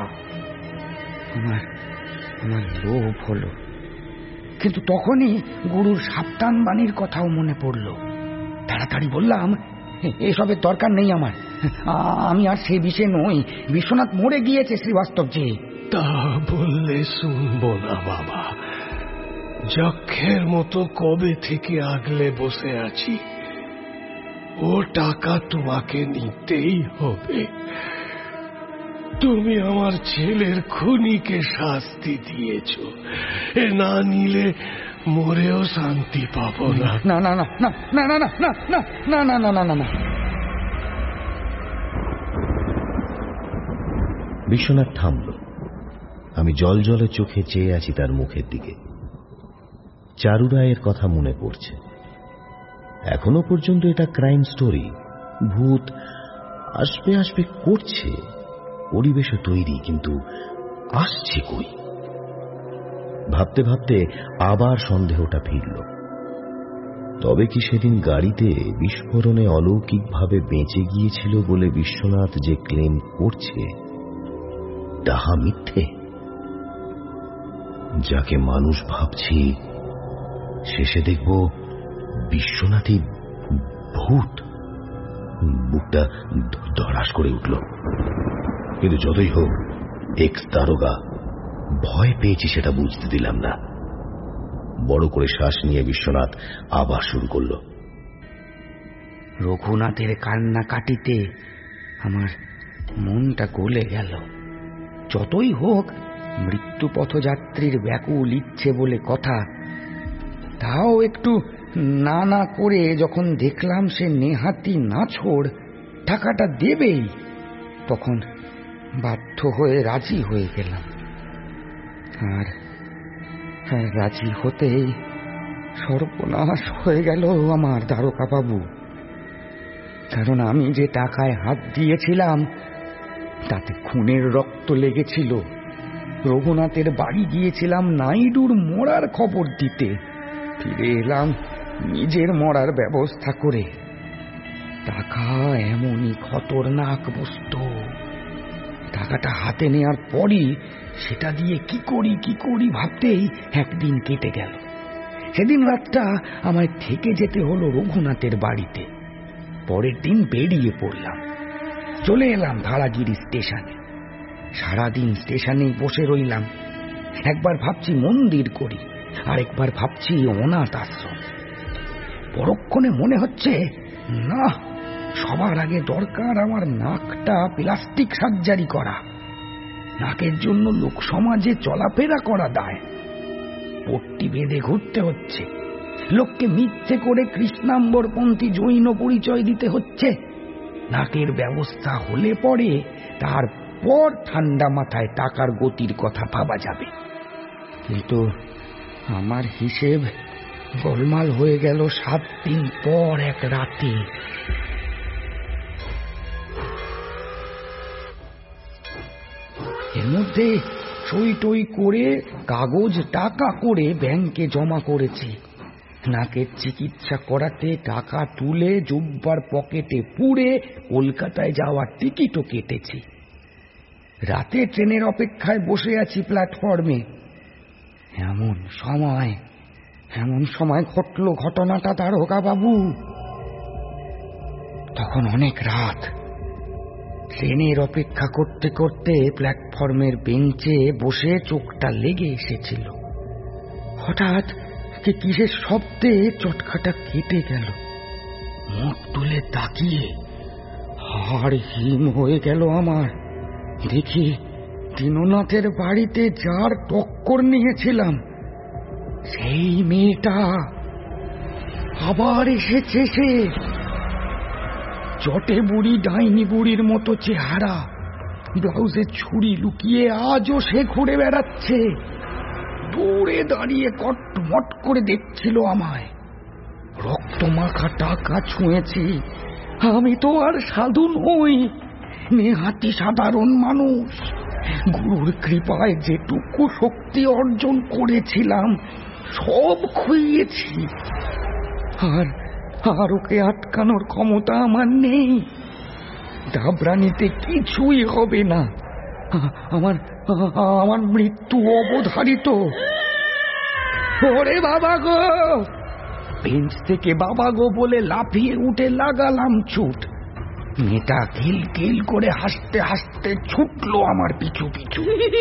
আমার লোভ হলো, কিন্তু তখনই গুরুর সাবধান বাণীর কথাও মনে পড়ল। তাড়াতাড়ি বললাম, এসবের দরকার নেই আমার, আমি আর সে বিষে নই। বিশ্বনাথ মরে গিয়েছে শ্রীবাস্তবজি। তা বললে শুনবো না বাবা। যক্ষের মতো কবে থেকে আগলে বসে আছি। ও টাকা তোমাকে নিতেই হবে। তুমি আমার ছেলের খুনিকে শাস্তি দিয়েছ, এ না নিলে মরেও শান্তি পাবো না। না না না না না না না না না না না না না না। বিশ্বনাথ থামল। আমি জল জলে চোখে চেয়ে আছি তার মুখের দিকে। চারু রায়ের কথা মনে পড়ছে। এখনো পর্যন্ত এটা ক্রাইম স্টোরি, ভূত আসবে আসবে করছে, পরিবেশও তৈরি, কিন্তু আসছে কই? ভাবতে ভাবতে আবার সন্দেহটা ফিরল। তবে কি সেদিন গাড়িতে বিস্ফোরণে অলৌকিকভাবে বেঁচে গিয়েছিল বলে বিশ্বনাথ যে ক্লেম করছে তাহা মিথ্যে? যাকে মানুষ ভাবছি শেষে দেখব বিশ্বনাথই ভূত। বুকটা ধড়াস করে উঠল। কিন্তু যতই হোক, এক্স দারোগা, ভয় পেয়েছি সেটা বুঝতে দিলাম না। বড় করে শ্বাস নিয়ে বিশ্বনাথ আবার শুরু করল। রঘুনাথের কান্না কাটিতে আমার মনটা গলে গেল। যতই হোক, মৃত্যু পথযাত্রীর ব্যাকুল ইচ্ছে বলে কথা। তাও একটু না না করে যখন দেখলাম সে নেহাতি নাছোড়, টাকাটা দেবেই, তখন বাধ্য হয়ে রাজি হয়ে গেলাম। আর রাজি হতেই সর্বনাশ হয়ে গেল আমার দ্বারকা বাবু। কারণ আমি যে টাকায় হাত দিয়েছিলাম তাতে খুনের রক্ত লেগেছিল। রঘুনাথের বাড়ি গিয়েছিলাম নাইডুর মরার খবর দিতে, ফিরে এলাম নিজের মরার ব্যবস্থা করে। টাকা এমনই খতরনাক বস্তু। টাকাটা হাতে নেওয়ার পরই সেটা দিয়ে কি করি ভাবতেই একদিন কেটে গেল। সেদিন রাতটা আমায় থেকে যেতে হলো রঘুনাথের বাড়িতে। পরের দিন বেরিয়ে পড়লাম, চলে এলাম ধারাগিরি স্টেশনে। সারাদিন স্টেশনেই বসে রইলাম। একবার ভাবছি মন্দির করি, আরেকবার ভাবছি অনাথ আশ্রম। পরক্ষণে মনে হচ্ছে না, সবার আগে দরকার আমার নাকটা প্লাস্টিক সার্জারি করা। নাকের জন্য লোক সমাজে চলাফেরা করা দায়। পট্টি বেঁধে ঘুরতে হচ্ছে, লোককে মিথ্যে করে কৃষ্ণাম্বরপন্থী জৈন পরিচয় দিতে হচ্ছে। নাকের ব্যবস্থা হলে পরে তারপর ঠান্ডা মাথায় টাকার গতির কথা ভাবা যাবে। কিন্তু আমার হিসেব গোলমাল হয়ে গেল 7 দিন পর এক রাতে। এর মধ্যে সই টই করে কাগজ টাকা করে ব্যাংকে জমা করেছি। নাকের চিকিৎসা করাতে টাকা তুলে জুব্বার পকেটে পুরে কলকাতায় যাওয়ার টিকিটও কেটেছি। রাতে ট্রেনের অপেক্ষায় বসে আছি প্ল্যাটফর্মে। এমন সময় ঘটল ঘটনাটা দারোগা বাবু। তখন অনেক রাত। ট্রেনের অপেক্ষা করতে করতে প্ল্যাটফর্মের বেঞ্চে বসে চোখটা লেগে এসেছিল। হঠাৎ কিসের শব্দে চটকাটা কেটে গেল। মুখ তুলে তাকিয়ে হাড় হিম হয়ে গেল আমার। দেখি দীননাথের বাড়িতে যার টক্কর নিয়েছিলাম সেই মেয়েটা আবার এসেছে। সে চটে বুড়ি ডাইনি বুড়ির মতো চেহারা, ব্লাউজে ছুরি লুকিয়ে আজও সে ঘুরে বেড়াচ্ছে। দূরে দাঁড়িয়ে কটমট করে দেখছিল আমায়। রক্ত মাখা টাকা ছুঁয়েছি। আমি তো আর সাধু নই, নেহাতি সাধারণ মানুষ। গুরুর কৃপায় যেটুকু শক্তি অর্জন করেছিলাম সব খুইয়েছি। আর ওকে আটকানোর ক্ষমতা আমার নেই। দাবরানিতে কিছুই হবে না। আমার মৃত্যু অবধারিত। ওরে বাবা গো! বেঞ্চ থেকে বাবা গো বলে লাফিয়ে উঠে লাগালাম ছুট। মেয়েটা কিল কিল করে হাসতে হাসতে ছুটলো আমার পিছু পিছু।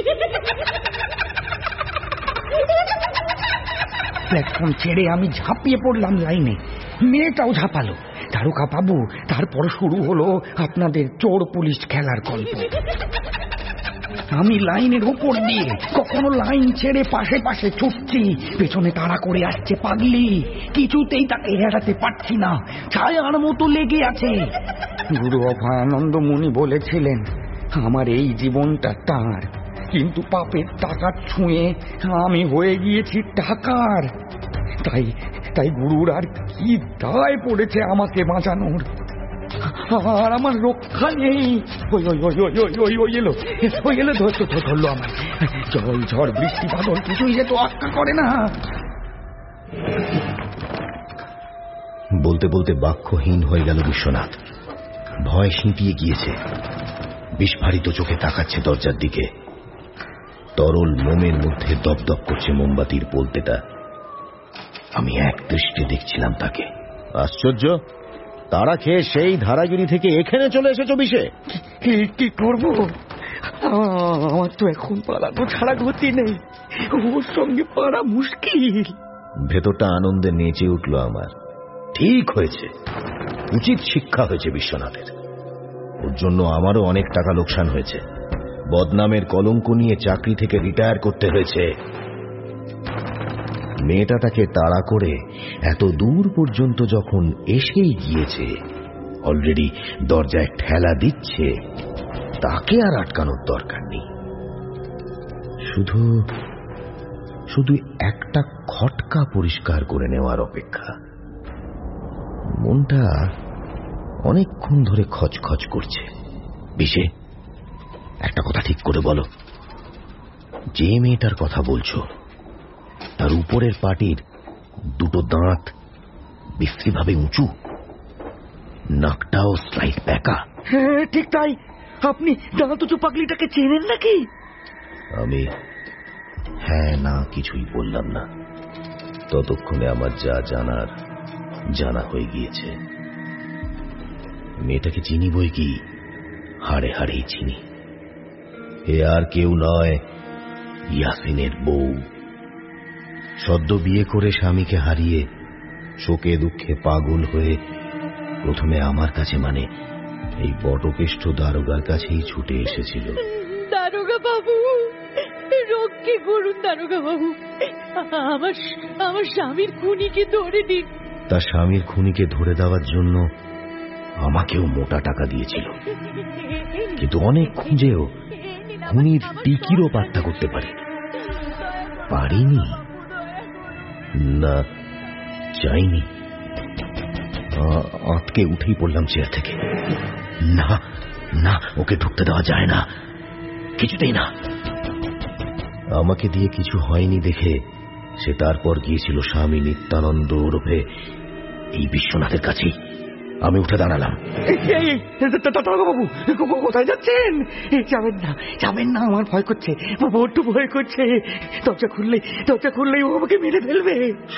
প্ল্যাটফর্ম ছেড়ে আমি ঝাঁপিয়ে পড়লাম লাইনে, মেয়েটাও ঝাঁপালো। দারোগা বাবু, তারপর শুরু হলো আপনাদের চোর পুলিশ খেলার গল্প। আমি লাইনের উপর দিয়ে কখনো লাইন ছেড়ে পাশে পাশে ছুটছি, পেছনে তাড়া করে আসছে পাগলি, কিছুতেই তাকে এড়াতে পারছি না, ছায়ার মতো লেগে আছে। গুরু অভয়ানন্দ মুনি বলেছিলেন আমার এই জীবনটা তাঁর, কিন্তু পাপের টাকা ছুঁয়ে আমি হয়ে গিয়েছি টাকার। তাই তাই গুরুর আর কি দায় পড়েছে আমাকে বাঁচানোর, আর আমার রক্ষা নেই। ধরলো আমার, জল ঝড় বৃষ্টি বাদল কিছুই যে তো আটকা করে না। বলতে বলতে বাক্যহীন হয়ে গেল বিশ্বনাথ। ভয় সিঁটিয়ে গিয়েছে, বিস্ফারিত চোখে তাকাচ্ছে দরজার দিকে। তরল মোমের মধ্যে দপদপ করছে মোমবাতির বলতেটা। আমি এক দৃষ্টি দেখছিলাম তাকে। আশ্চর্য, তারা খেয়ে সেই ধারাগিরি থেকে এখানে চলে এসেছো বিষে? কি করবো, আমার তো এখন পালানো ছাড়া গতি নেই, ওর সঙ্গে পারা মুশকিল। ভেতরটা আনন্দে নেচে উঠল আমার। ঠিক হয়েছে, উচিত শিক্ষা হয়েছে বিশ্বনাথের। ওর জন্য আমারও অনেক টাকা লোকসান হয়েছে, বদনামের কলঙ্ক নিয়ে চাকরি থেকে রিটায়ার করতে হয়েছে। মেয়েটা তাকে তাড়া করে এত দূর পর্যন্ত যখন এসেই গিয়েছে, অলরেডি দরজায় ঠেলা দিচ্ছে, তাকে আর আটকানোর দরকার নেই। শুধু শুধু একটা খটকা পরিষ্কার করে নেওয়ার অপেক্ষা। মনটা অনেকক্ষণ ধরে খচখচ করছে। বিশে, একটা কথা ঠিক করে বলো, যে মেয়েটার কথা বলছো তার উপরের পাটির দুটো দাঁত বিশ্রীভাবে উঁচু, নাকটাও স্লাইস ব্যাকা। হ্যাঁ ঠিক তাই। আপনি দাঁত উঁচু পাগলিটাকে চেনেন নাকি? আমি হ্যাঁ না কিছুই বললাম না। ততক্ষণে আমার যা জানার জানা হয়ে গিয়েছে। মেয়েটাকে চিনি বই কি, হাড়ে হাড়েই চিনি। এ আর কেউ নয়, ইয়াসিনের বউ। সদ্য বিয়ে করে স্বামীকে হারিয়ে শোকে দুঃখে পাগল হয়ে প্রথমে আমার কাছে, মানে এই বটকেষ্ট দারোগার কাছেই ছুটে এসেছিল। দারোগা বাবু, রক্ষে করুন দারোগা বাবু, আমার স্বামীর খুনিকে ধরে দিন। তার স্বামীর খুনিকে ধরে দেওয়ার জন্য আমাকেও মোটা টাকা দিয়েছিল, কিন্তু অনেক খুঁজেও খুনির টিকিরও পাত্তা করতে পারিনি। না, চাইনি। আঁতকে উঠেই পড়লাম চেয়ার থেকে। না না, ওকে ঢুকতে দেওয়া যায় না, কিছুতেই না। আমাকে দিয়ে কিছু হয়নি দেখে সে তারপর গিয়েছিল স্বামী নিত্যানন্দ ওরফে এই বিশ্বনাথের কাছেই। আমি উঠে দাঁড়ালাম। বাবু, কোথায় যাচ্ছেন? যাবেন না, আমার ভয় করছে, বড্ড ভয় করছে। দরজা খুললেই ও আমাকে মেরে ফেলবে।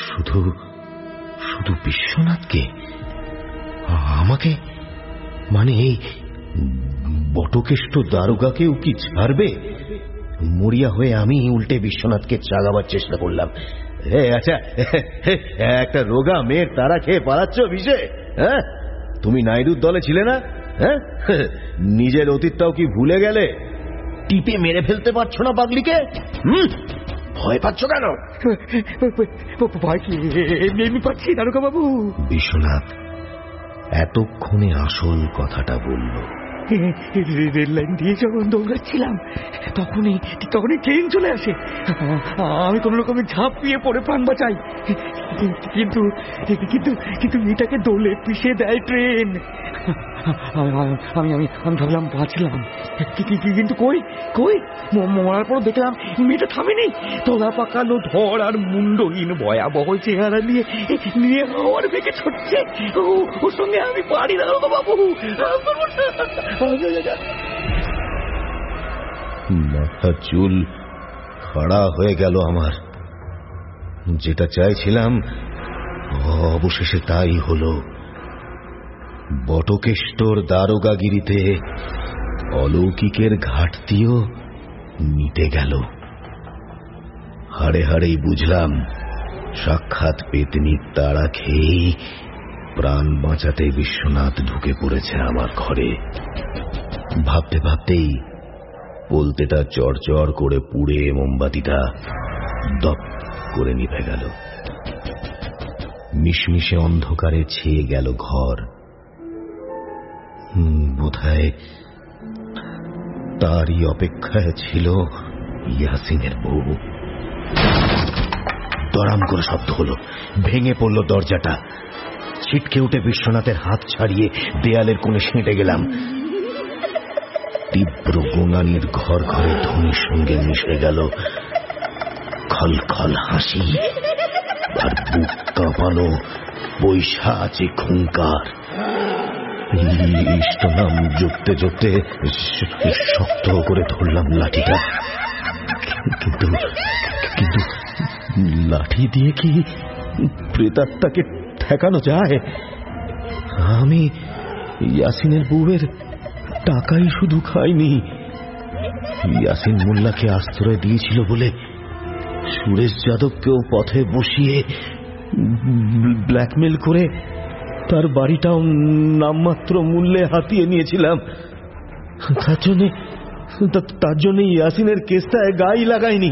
শুধু বিশ্বনাথকে? আমাকে? মানে এই বটকেষ্ট দারোগাকেও কি ছাড়বে? মরিয়া হয়ে আমি উল্টে বিশ্বনাথকে চাগাবার চেষ্টা করলাম। আচ্ছা, একটা রোগা মেয়ের তারা খেয়ে পালাচ্ছ বিষে? হ্যাঁ, তুমি নাইডুর দলে ছিলে না? হ্যাঁ, নিজের অতীতটাও কি ভুলে গেলে? টিপে মেরে ফেলতে পারছো না পাগলিকে? ভয় পাচ্ছ কেন? ভয় কি এমনি পাচ্ছি দারোগা বাবু। বিশ্বনাথ এতক্ষণে আসল কথাটা বলল। রেল লাইন দিয়ে যখন দৌড়াচ্ছিলাম তখনই ট্রেন চলে আসে। আমি কোন রকমে ঝাঁপিয়ে পড়ে প্রাণ বাঁচাই, কিন্তু মেয়েটাকে দোলে পিষে দেয় ট্রেন। আমি ভাবলাম বাঁচলাম, কিন্তু কই মরার পর দেখলাম মেয়েটা থামেনি। তোলা পাকালো ধর আর মুন্ডহীন ভয়াবহ চেহারা নিয়ে হাওয়ার বেগে ছুটছে। ওর সঙ্গে আমি পারি না বাবু। মাথা চুল খাড়া হয়ে গেল আমার। যেটা চাইছিলাম অবশেষে তাই হলো। বটকেষ্টর দারোগাগিরিতে অলৌকিকের ঘাটতিও মিটে গেল। হাড়ে হাড়েই বুঝলাম সাক্ষাৎ পেতনির তাড়া খেয়েই প্রাণ বাঁচাতে বিশ্বনাথ ঢুকে পড়েছে আমার ঘরে। ভাবতে ভাবতেই বলতেটা চড়চড় করে পুড়ে মোমবাতিটা দপ করে নিভে গেল। মিশমিশে অন্ধকারে ছেয়ে গেল ঘর। বোধহয় তারই অপেক্ষায় ছিল ইয়াসিনের বউ। দড়াম করে শব্দ হলো, ভেঙে পড়ল দরজাটা। ছিটকে উঠে বিশ্বনাথের হাত ছাড়িয়ে দেয়ালের কোণে সেঁটে গেলাম। তীব্র গোঙানির ঘর ঘরে ধ্বনির সঙ্গে মিশে গেল খলখল হাসি আর বুক কাঁপানো বৈশাচী খুঙ্কার। ইষ্ট নাম জপতে জপতে শক্ত করে ধরলাম লাঠিটা। কিন্তু কিন্তু লাঠি দিয়ে কি প্রেতাত্মাকে ঠেকানো যায়? আমি ইয়াসিনের বউয়ের টাকাই শুধু খাইনি, ইয়াসিন মোল্লাকে আশ্রয় দিয়েছিল বলে সুরেশ যাদবকেও পথে বসিয়ে ব্ল্যাকমেল করে তার বাড়িটাও নামমাত্র মূল্যে হাতিয়ে নিয়েছিলাম। তার জন্য ইয়াসিনের কেসটায় গায়ে লাগাইনি।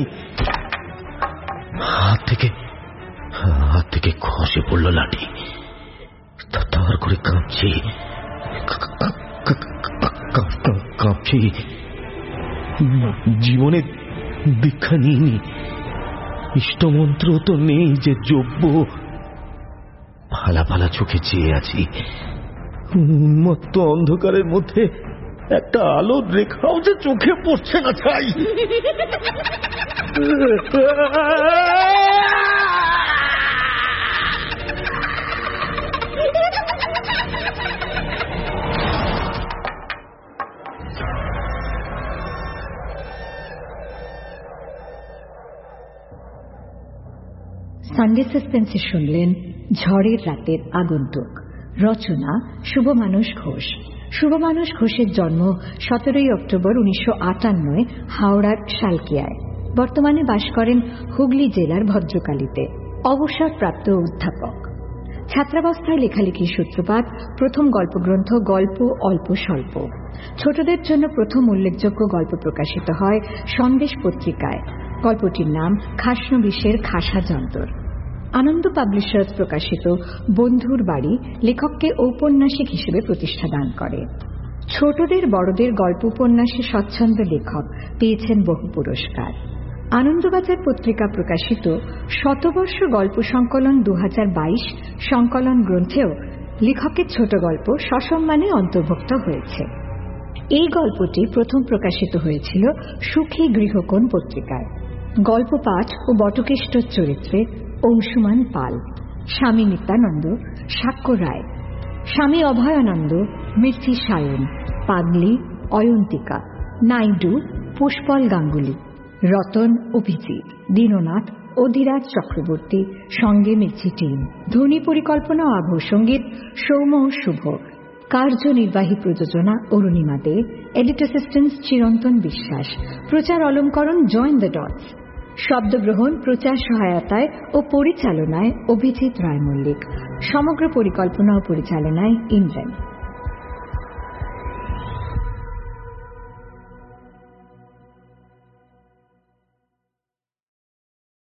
হাত থেকে খসে পড়ল লাঠি। তার করে কাঁপছি। জীবনে দীক্ষা নিইনি, ইষ্টমন্ত্র তো নেই যে জপব। ফালা ফালা চোখে চেয়ে আছি। উন্মত্ত অন্ধকারের মধ্যে একটা আলোর রেখাও যে চোখে পড়ছে না। চাই সানডে সাসপেন্সে শুনলেন ঝড়ের রাতের আগন্তুক। রচনা শুভমানুষ ঘোষ। শুভমানুষ ঘোষের জন্ম 17 অক্টোবর 1958 হাওড়ার শালকিয়ায়। বর্তমানে বাস করেন হুগলি জেলার ভদ্রকালীতে। অবসরপ্রাপ্ত অধ্যাপক। ছাত্রাবস্থায় লেখালেখির সূত্রপাত। প্রথম গল্পগ্রন্থ গল্প অল্প স্বল্প। ছোটদের জন্য প্রথম উল্লেখযোগ্য গল্প প্রকাশিত হয় সন্দেশ পত্রিকায়। গল্পটির নাম খাসনবিশের খাসা যন্তর। আনন্দ পাবলিশার্স প্রকাশিত বন্ধুর বাড়ি লেখককে ঔপন্যাসিক হিসেবে প্রতিষ্ঠা দান করে। ছোটদের বড়দের গল্প উপন্যাসে স্বচ্ছন্দ লেখক, পেয়েছেন বহু পুরস্কার। আনন্দবাজার পত্রিকা প্রকাশিত শতবর্ষ গল্প সংকলন 2022 সংকলন গ্রন্থেও লেখকের ছোট গল্প সসম্মানে অন্তর্ভুক্ত হয়েছে। এই গল্পটি প্রথম প্রকাশিত হয়েছিল সুখী গৃহকোণ পত্রিকায়। গল্প পাঠ ও বটকেষ্টর চরিত্রে অংশুমান পাল, স্বামী নিত্যানন্দ সাক্ষ্য রায়, স্বামী অভয়ানন্দ মির্চি সায়ন, পাগলি অয়ন্তিকা, নাইডু পুষ্পল গাঙ্গুলি, রতন অভিজিৎ, দীননাথ অধিরাজ চক্রবর্তী, সঙ্গে মির্চি টিম। ধ্বনি পরিকল্পনা ও আবহ সঙ্গীত সৌম্য ও শুভ। কার্যনির্বাহী প্রযোজনা অরুণিমা দে। Edit assistant Chirantan Biswas. প্রচার অলঙ্করণ জয়েন দ্য ডটস। শব্দগ্রহণ প্রচার সহায়তায় ও পরিচালনায় অভিজিৎ রায় মল্লিক। সমগ্র পরিকল্পনা ও পরিচালনায় ইন্দ্রেন।